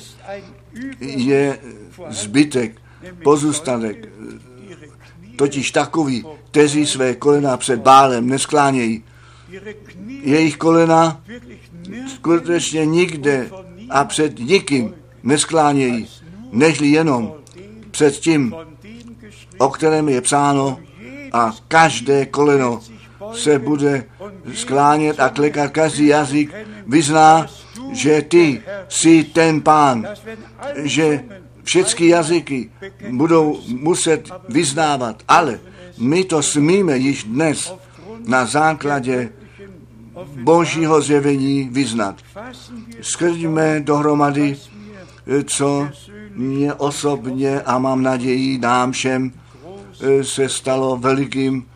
Speaker 1: je zbytek, pozůstatek, totiž takový, kteří své kolena před Bálem nesklánějí. Jejich kolena skutečně nikde a před nikým nesklánějí, nežli jenom před tím, o kterém je psáno, a každé koleno se bude sklánět a klekat, každý jazyk vyzná, že ty jsi ten Pán, že všechny jazyky budou muset vyznávat, ale my to smíme již dnes na základě Božího zjevení vyznat. Skrďme dohromady, co mě osobně a mám naději nám všem se stalo velikým.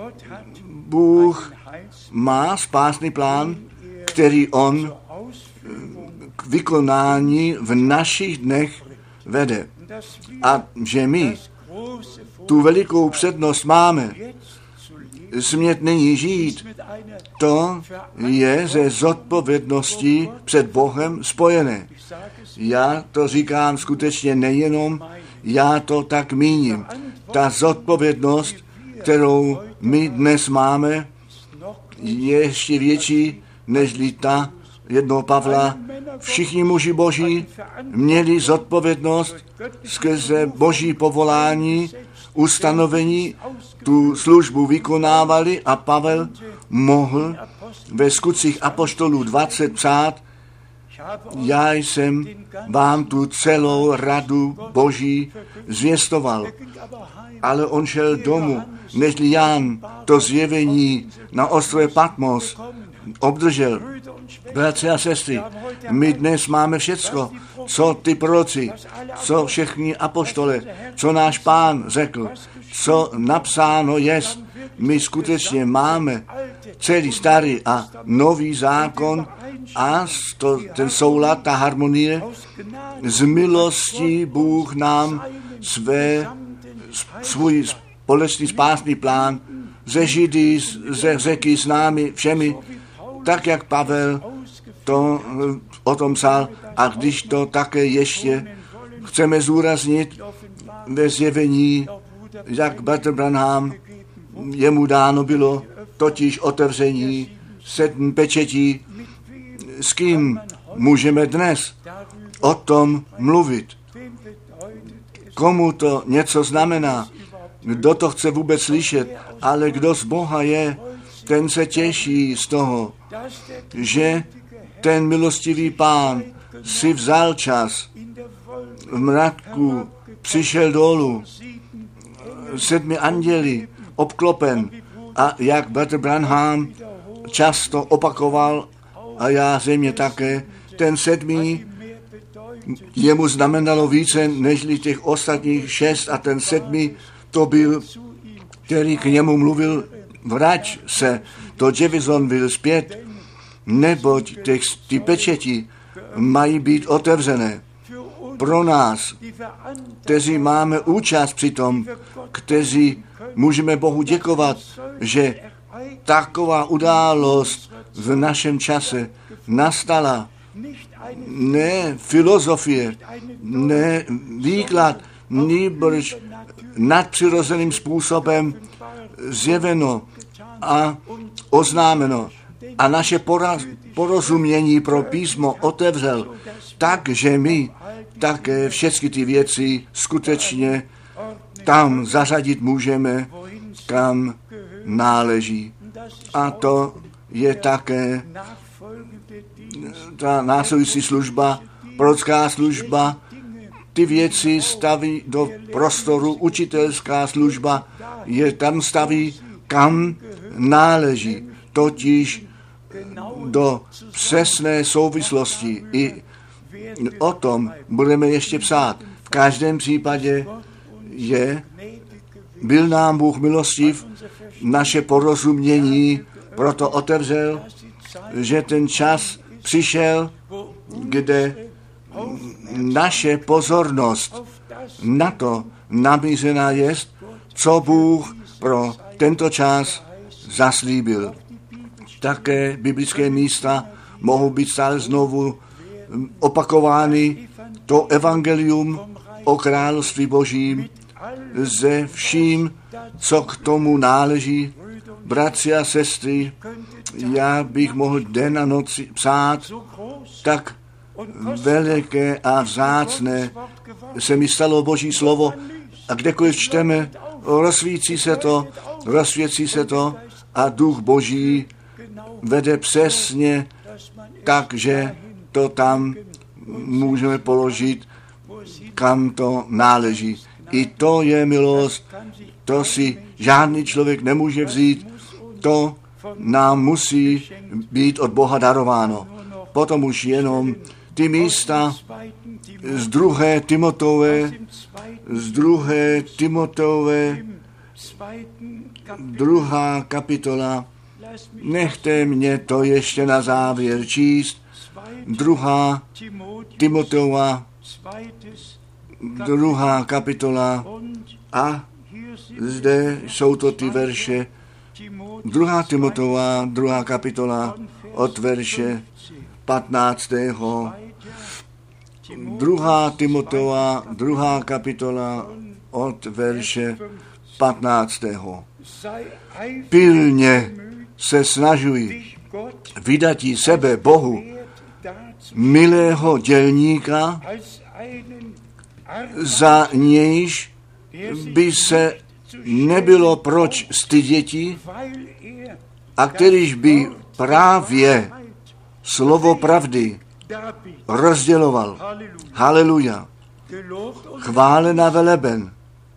Speaker 1: Bůh má spásný plán, který on k vykonání v našich dnech vede. A že my tu velikou přednost máme, smět není žít, to je ze zodpovědností před Bohem spojené. Já to říkám skutečně nejenom, já to tak míním. Ta zodpovědnost, kterou my dnes máme, je ještě větší, než ta jednoho Pavla. Všichni muži boží měli zodpovědnost skrze boží povolání, ustanovení, tu službu vykonávali a Pavel mohl ve Skutcích apoštolů 20 psát: já jsem vám tu celou radu boží zvěstoval. Ale on šel domů, nežli Jan to zjevení na ostrově Patmos obdržel. Bratři a sestry, my dnes máme všecko, co ty proroci, co všichni apoštole, co náš Pán řekl, co napsáno jest. My skutečně máme celý starý a nový zákon a ten soulad, ta harmonie, z milostí Bůh nám svůj společný spásný plán ze Židy, ze Řeky s námi všemi, tak jak Pavel to o tom psal, a když to také ještě chceme zúraznit ve zjevení, jak bratr Branham jemu dáno bylo, totiž otevření 7 pečetí, s kým můžeme dnes o tom mluvit. Komu to něco znamená, kdo to chce vůbec slyšet, ale kdo z Boha je, ten se těší z toho, že ten milostivý Pán si vzal čas, v mraku přišel dolů, 7 anděli obklopen, a jak bratr Branham často opakoval, a já zřejmě také, ten 7. jemu znamenalo více nežli těch ostatních 6, a ten 7. to byl, který k němu mluvil: vrať se do Jeffersonville zpět, neboť ty pečeti mají být otevřené. Pro nás, kteří máme účast při tom, kteří můžeme Bohu děkovat, že taková událost v našem čase nastala. Ne filozofie, ne výklad, nýbrž nadpřirozeným způsobem zjeveno a oznámeno. A naše porozumění pro písmo otevřel tak, že my také všechny ty věci skutečně tam zařadit můžeme, kam náleží. A to je také ta následující služba, prorocká služba, ty věci staví do prostoru, učitelská služba je tam staví, kam náleží totiž do přesné souvislosti. I o tom budeme ještě psát. V každém případě byl nám Bůh milostiv, naše porozumění proto otevřel, že ten čas přišel, kde naše pozornost na to namířená jest, co Bůh pro tento čas zaslíbil. Také biblické místa mohou být stále znovu opakovány. To evangelium o království Božím se vším, co k tomu náleží. Bratři a sestry, já bych mohl den a noc psát, tak veliké a vzácné se mi stalo Boží slovo a kdekoliv čteme, rozsvěcí se to a Duch Boží vede přesně tak, že to tam můžeme položit, kam to náleží. I to je milost, to si žádný člověk nemůže vzít, to nám musí být od Boha darováno. Potom už jenom ty místa z 2. Timoteové, 2. kapitola, nechte mě to ještě na závěr číst, 2. Timoteova, 2. kapitola a zde jsou to ty verše 2. Timoteova, 2. kapitola od verše 15. 2. Timoteova, 2. kapitola od verše 15. Pilně se snažuji vydatí sebe Bohu, milého dělníka, za nějž by se nebylo proč styděti, a kterýž by právě slovo pravdy rozděloval. Haleluja. Chválen a veleben.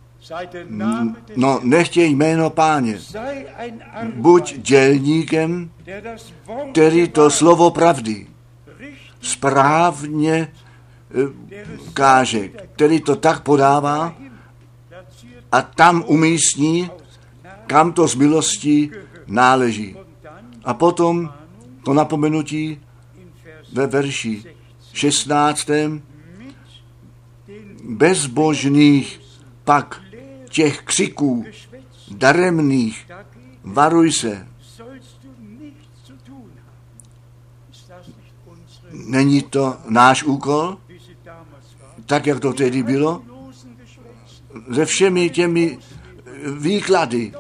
Speaker 1: No, nechtěj jméno Páně. Buď dělníkem, který to slovo pravdy správně káže, který to tak podává a tam umístní, kam to z milostí náleží. A potom to napomenutí ve verši 16. Bezbožných pak těch křiků daremných varuj se. Není to náš úkol, tak jak to tehdy bylo, se všemi těmi výklady,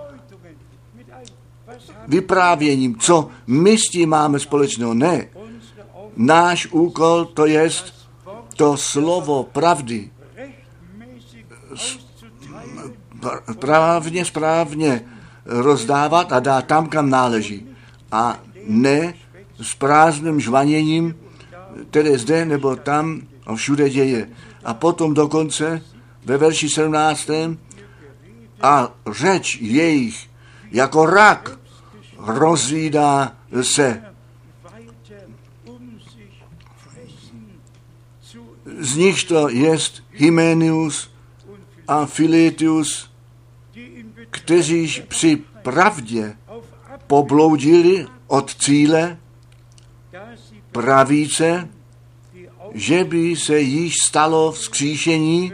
Speaker 1: vyprávěním, co my s tím máme společného. Ne. Náš úkol to jest to slovo pravdy správně rozdávat a dát tam, kam náleží. A ne s prázdným žvaněním, které zde nebo tam a všude děje. A potom dokonce ve verši 17. a řeč jejich jako rak rozvídá se. Z nich to jest Hymenius a Filetius, kteříž při pravdě pobloudili od cíle, pravíce, že by se již stalo vzkříšení,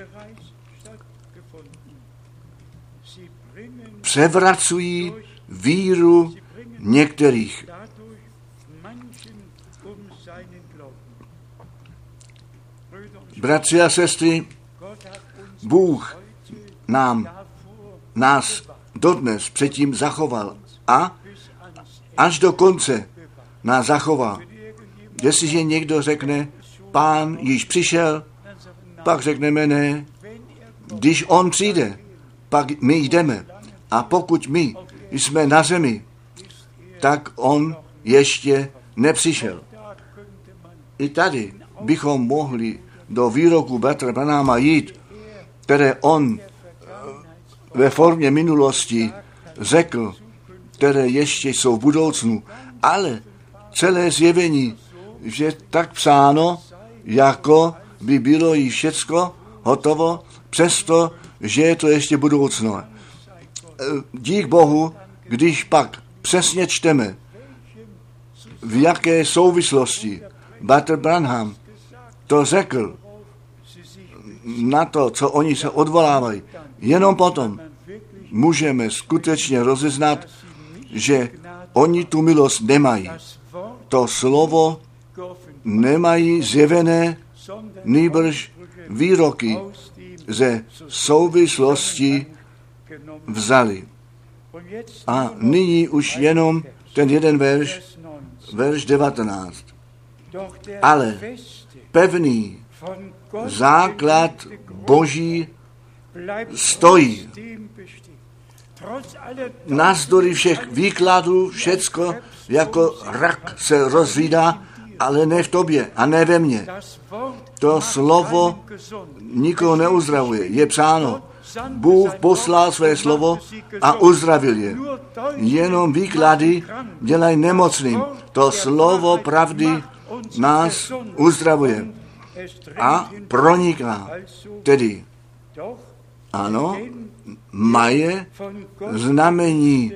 Speaker 1: převracují víru některých. Bratři a sestry, Bůh nás dodnes předtím zachoval a až do konce nás zachoval. Jestliže někdo řekne, Pán již přišel, pak řekneme ne. Když on přijde, pak my jdeme. A pokud my jsme na zemi, tak on ještě nepřišel. I tady bychom mohli do výroku bratra Branhama jít, které on ve formě minulosti řekl, které ještě jsou v budoucnu, ale celé zjevení, že tak psáno, jako by bylo jí všecko hotovo, přesto, že je to ještě budoucno. Dík Bohu, když pak přesně čteme, v jaké souvislosti Brother Branham to řekl, na to, co oni se odvolávají, jenom potom můžeme skutečně rozeznat, že oni tu milost nemají. To slovo nemají zjevené, nýbrž výroky ze souvislosti vzali. A nyní už jenom ten jeden verš 19. Ale pevný základ Boží stojí. Navzdory všech výkladů všecko jako rak se rozvídá, ale ne v tobě a ne ve mně. To slovo nikoho neuzdravuje. Je psáno, Bůh poslal své slovo a uzdravil je. Jenom výklady dělají nemocným. To slovo pravdy nás uzdravuje a proniká. Tedy, ano, mají znamení,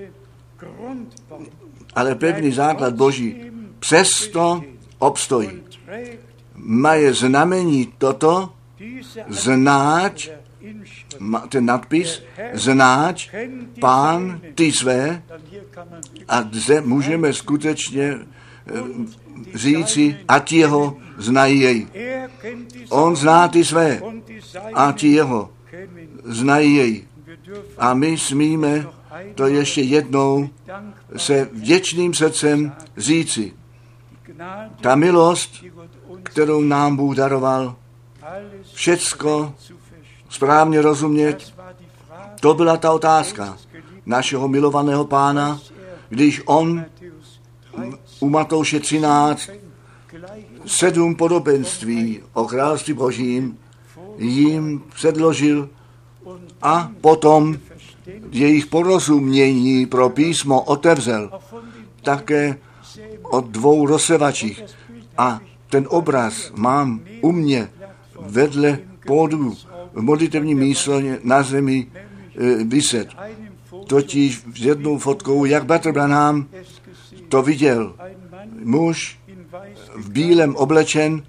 Speaker 1: ale pevný základ Boží přesto obstojí. Mají znamení toto, znáč, ten nadpis, znáč Pán ty své, a zde můžeme skutečně říci, a ti jeho znají jej. On zná ty své a ti jeho znají jej. A my smíme to ještě jednou se vděčným srdcem říci. Ta milost, kterou nám Bůh daroval, všecko správně rozumět, to byla ta otázka našeho milovaného Pána, když on u Matouše 13 7 podobenství o království Božím jim předložil a potom jejich porozumění pro písmo otevřel také o 2 rozsevačích. A ten obraz mám u mě vedle pódu v modlitevním místě na zemi viset. Totiž s jednou fotkou, jak Brother Branham to viděl. Muž v bílém oblečen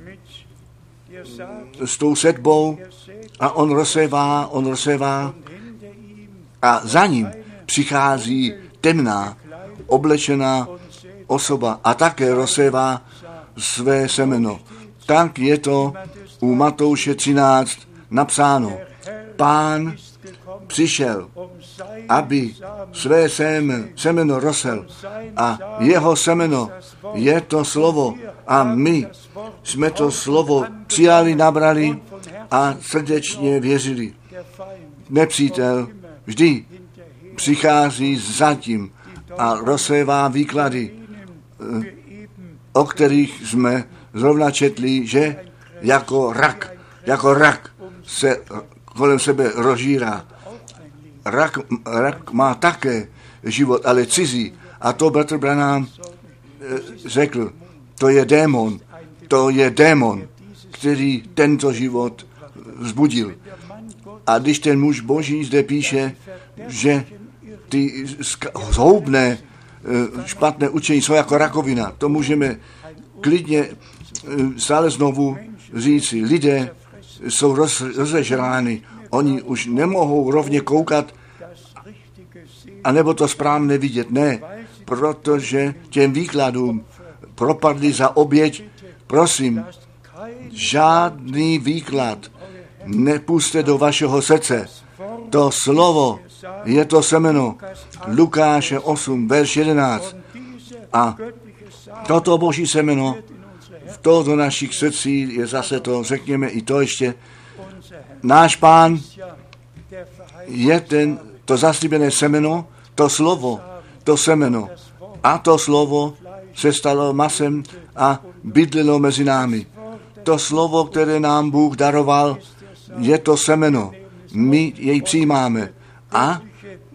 Speaker 1: s tou setbou a on rozsévá a za ním přichází temná oblečená osoba a také rozsévá své semeno. Tak je to u Matouše 13 napsáno. Pán přišel, aby své semeno rosel a jeho semeno je to slovo a my jsme to slovo přijali, nabrali a srdečně věřili. Nepřítel vždy přichází zatím a rozsévá výklady, o kterých jsme zrovna četli, že jako rak se kolem sebe rozžírá. Rak má také život, ale cizí. A to Brother Branham řekl, to je démon, který tento život vzbudil. A když ten muž Boží zde píše, že ty zhoubné špatné učení jsou jako rakovina, to můžeme klidně stále znovu říci. Lidé jsou rozežrány, oni už nemohou rovně koukat, anebo to správně vidět. Ne, protože těm výkladům propadli za oběť. Prosím, žádný výklad nepuste do vašeho srdce. To slovo je to semeno. Lukáše 8, verš 11. A toto Boží semeno, to do našich srdcí je zase to, řekněme i to ještě. Náš Pán je to zaslíbené semeno, to slovo, to semeno. A to slovo se stalo masem a bydlelo mezi námi. To slovo, které nám Bůh daroval, je to semeno. My jej přijímáme. A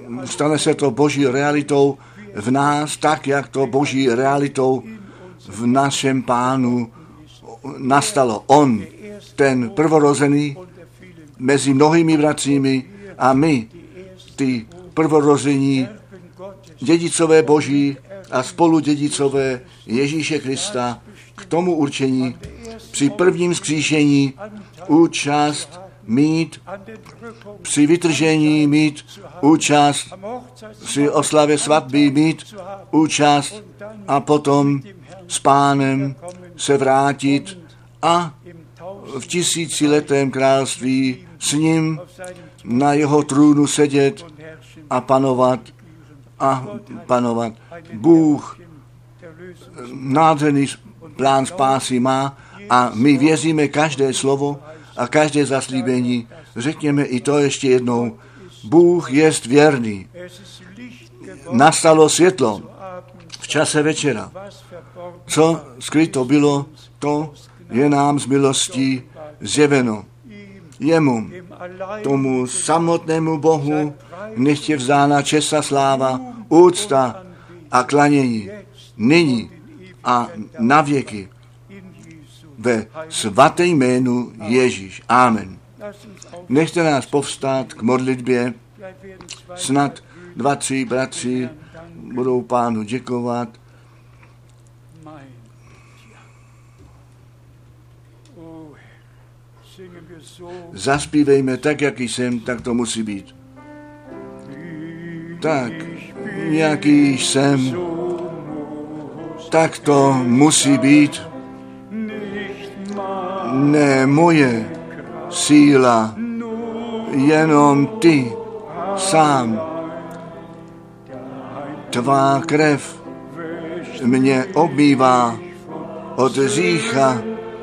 Speaker 1: stane se to boží realitou v nás, tak, jak to boží realitou v našem Pánu nastalo. On, ten prvorozený mezi mnohými bratřími a my, ty prvorození, dědicové Boží a spoludědicové Ježíše Krista, k tomu určení při prvním vzkříšení účast mít, při vytržení mít účast, při oslavě svatby mít účast a potom s Pánem se vrátit a v tisíciletém království s ním na jeho trůnu sedět a panovat. Bůh nádherný plán spásy má a my věříme každé slovo a každé zaslíbení. Řekněme i to ještě jednou. Bůh jest věrný. Nastalo světlo v čase večera. Co skryto bylo, to je nám z milostí zjeveno. Jemu, tomu samotnému Bohu, nechť je vzána čest a sláva, úcta a klanění, nyní a na věky, ve svaté jménu Ježíš. Amen. Nechte nás povstát k modlitbě. Snad 2, 3 bratři budou Pánu děkovat. Zaspívejme tak, jaký jsem, tak to musí být. Tak, jaký jsem, tak to musí být. Ne moje síla, jenom ty sám. Tvá krev mě obmývá od hřícha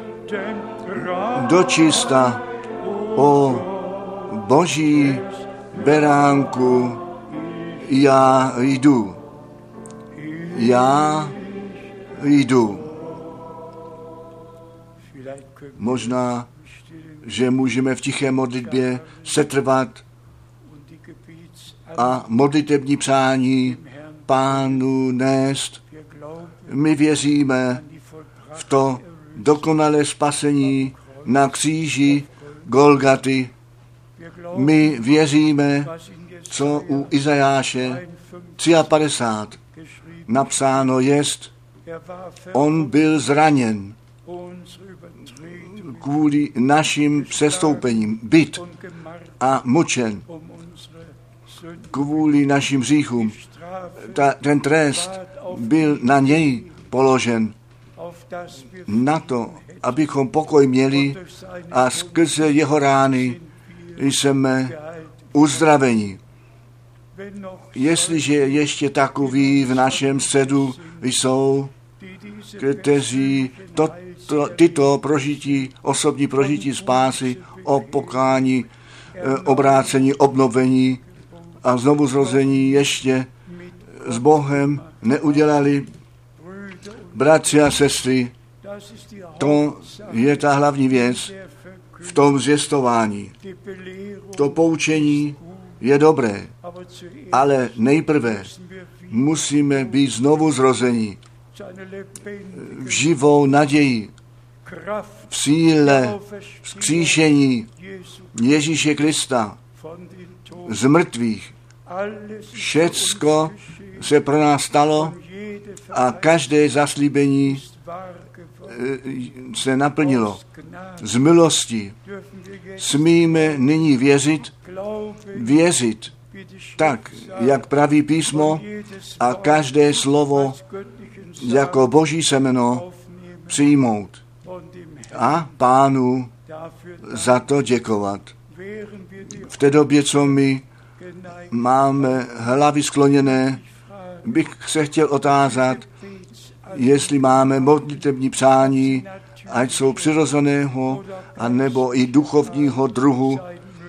Speaker 1: do čista. O Boží beránku, já jdu. Možná, že můžeme v tiché modlitbě setrvat a modlitební přání Pánu nést. My věříme v to dokonalé spasení na kříži Golgaty. My věříme, co u Izajáše 53 napsáno jest, on byl zraněn kvůli našim přestoupením, bit a mučen kvůli našim hříchům. Ten trest byl na něj položen na to, abychom pokoj měli a skrze jeho rány jsme uzdraveni. Jestliže ještě takoví v našem středu jsou, kteří tyto prožití, osobní prožití spásy, o pokání, obrácení, obnovení a znovu zrození ještě s Bohem neudělali, bratři a sestry, to je ta hlavní věc v tom zvěstování. To poučení je dobré, ale nejprve musíme být znovu zrození v živou naději, v síle vzkříšení Ježíše Krista z mrtvých. Všecko se pro nás stalo a každé zaslíbení se naplnilo. Z milosti smíme nyní věřit tak, jak praví písmo a každé slovo jako Boží semeno přijmout a Pánu za to děkovat. V té době, co my máme hlavy skloněné, bych se chtěl otázat, jestli máme modlitební přání, ať jsou přirozeného, anebo i duchovního druhu.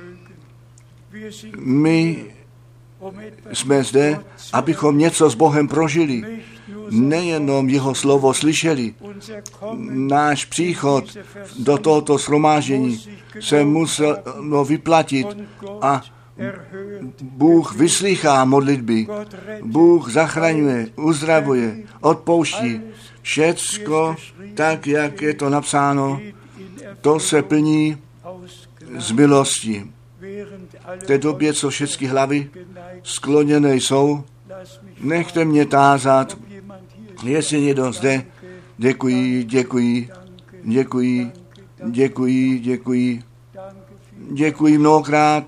Speaker 1: My jsme zde, abychom něco s Bohem prožili. Nejenom jeho slovo slyšeli. Náš příchod do tohoto shromáždění se musel vyplatit a Bůh vyslýchá modlitby, Bůh zachraňuje, uzdravuje, odpouští. Všecko, tak jak je to napsáno, to se plní z milosti. V té době, co všechny hlavy skloněné jsou, nechte mě tázat, jestli někdo zde. Děkuji, děkuji, děkuji, děkuji, děkuji, děkuji mnohokrát.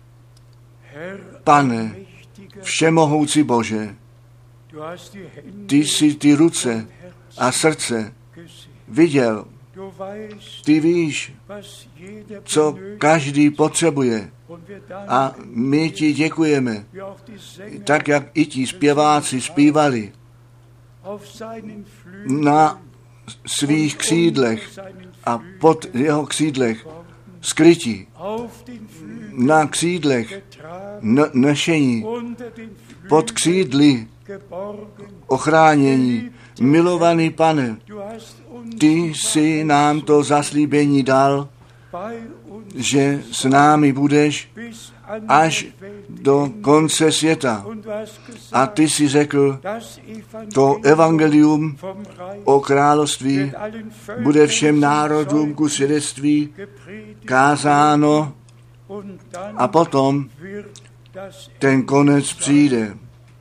Speaker 1: Pane, všemohoucí Bože, ty jsi ty ruce a srdce viděl. Ty víš, co každý potřebuje. A my ti děkujeme, tak jak i ti zpěváci zpívali na svých křídlech a pod jeho křídlech skrytí, na křídlech nešení, pod křídly ochránění. Milovaný Pane, ty jsi nám to zaslíbení dal, že s námi budeš až do konce světa. A ty jsi řekl, to evangelium o království bude všem národům ku svědectví kázáno a potom ten konec přijde.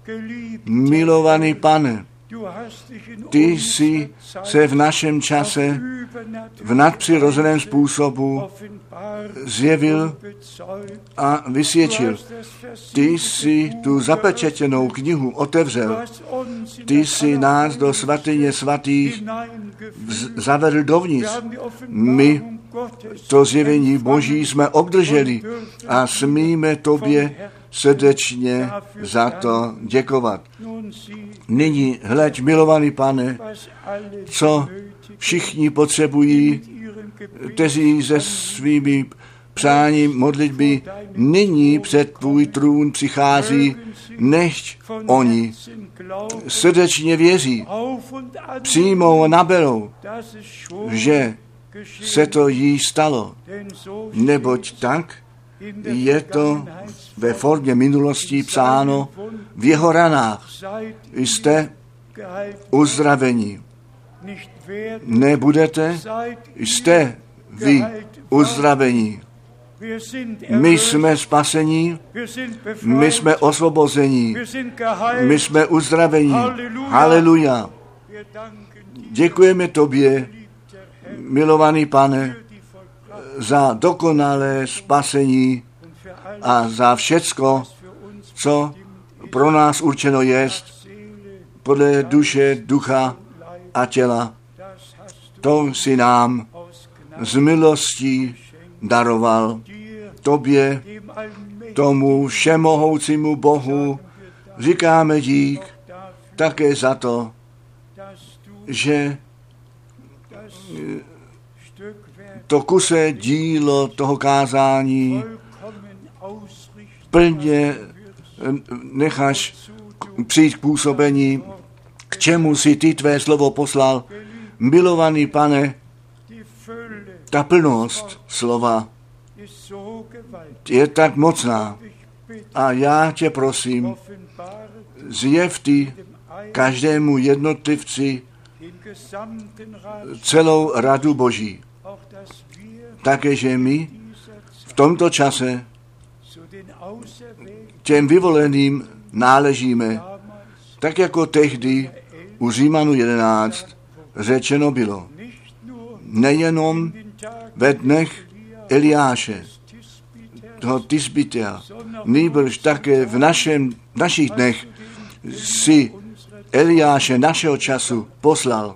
Speaker 1: Milovaný Pane, ty jsi se v našem čase v nadpřirozeném způsobu zjevil a vysvědčil. Ty jsi tu zapečetěnou knihu otevřel. Ty jsi nás do svatyně svatých zavedl dovnitř. My to zjevení Boží jsme obdrželi a smíme tobě srdečně za to děkovat. Nyní hleď, milovaný Pane, co všichni potřebují, kteří se svými přání modlitby nyní před tvůj trůn přichází, nechť oni srdečně věří, přijmou a naberou, že se to již stalo, neboť tak je to ve formě minulosti psáno, v jeho ranách jste uzdraveni. Nebudete, jste vy uzdraveni. My jsme spasení, my jsme osvobození, my jsme uzdravení. Haleluja. Děkujeme tobě, milovaný Pane, za dokonalé spasení a za všecko, co pro nás určeno jest, podle duše, ducha a těla. To si nám z milostí daroval. Tobě, tomu všemohoucímu Bohu, říkáme dík také za to, že to kuse dílo toho kázání plně necháš přijít k působení, k čemu si ty tvé slovo poslal. Milovaný Pane, ta plnost slova je tak mocná. A já tě prosím, zjev ty každému jednotlivci celou radu Boží. Také, že my v tomto čase těm vyvoleným náležíme, tak jako tehdy u Římanů 11 řečeno bylo. Nejenom ve dnech Eliáše, toho Tisbitea, nýbrž také v našich dnech si Eliáše našeho času poslal.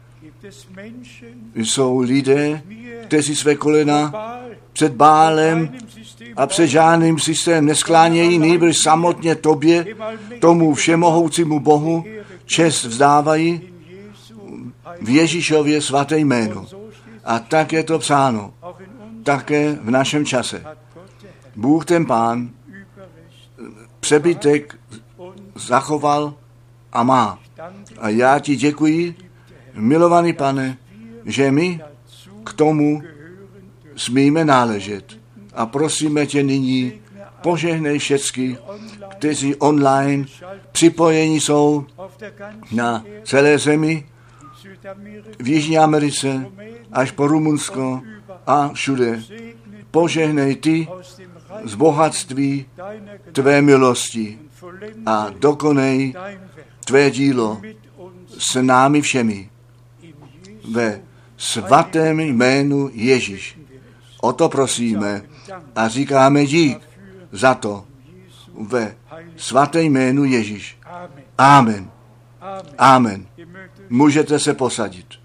Speaker 1: Jsou lidé, kteří své kolena před Bálem a před žádným systémem nesklánějí, nýbrž samotně tobě, tomu všemohoucímu Bohu, čest vzdávají v Ježíšově svaté jménu. A tak je to psáno také v našem čase. Bůh ten Pán přebytek zachoval a má. A já ti děkuji, milovaný Pane, že my k tomu smíme náležet. A prosíme tě nyní, Požehnej všecky, kteří online připojení jsou na celé zemi, v Jižní Americe, až po Rumunsko a všude. Požehnej ty z bohatství tvé milosti a dokonej tvé dílo s námi všemi. Ve svatém jménu Ježíš. O to prosíme a říkáme dík za to. Ve svatém jménu Ježíš. Amen. Amen. Můžete se posadit.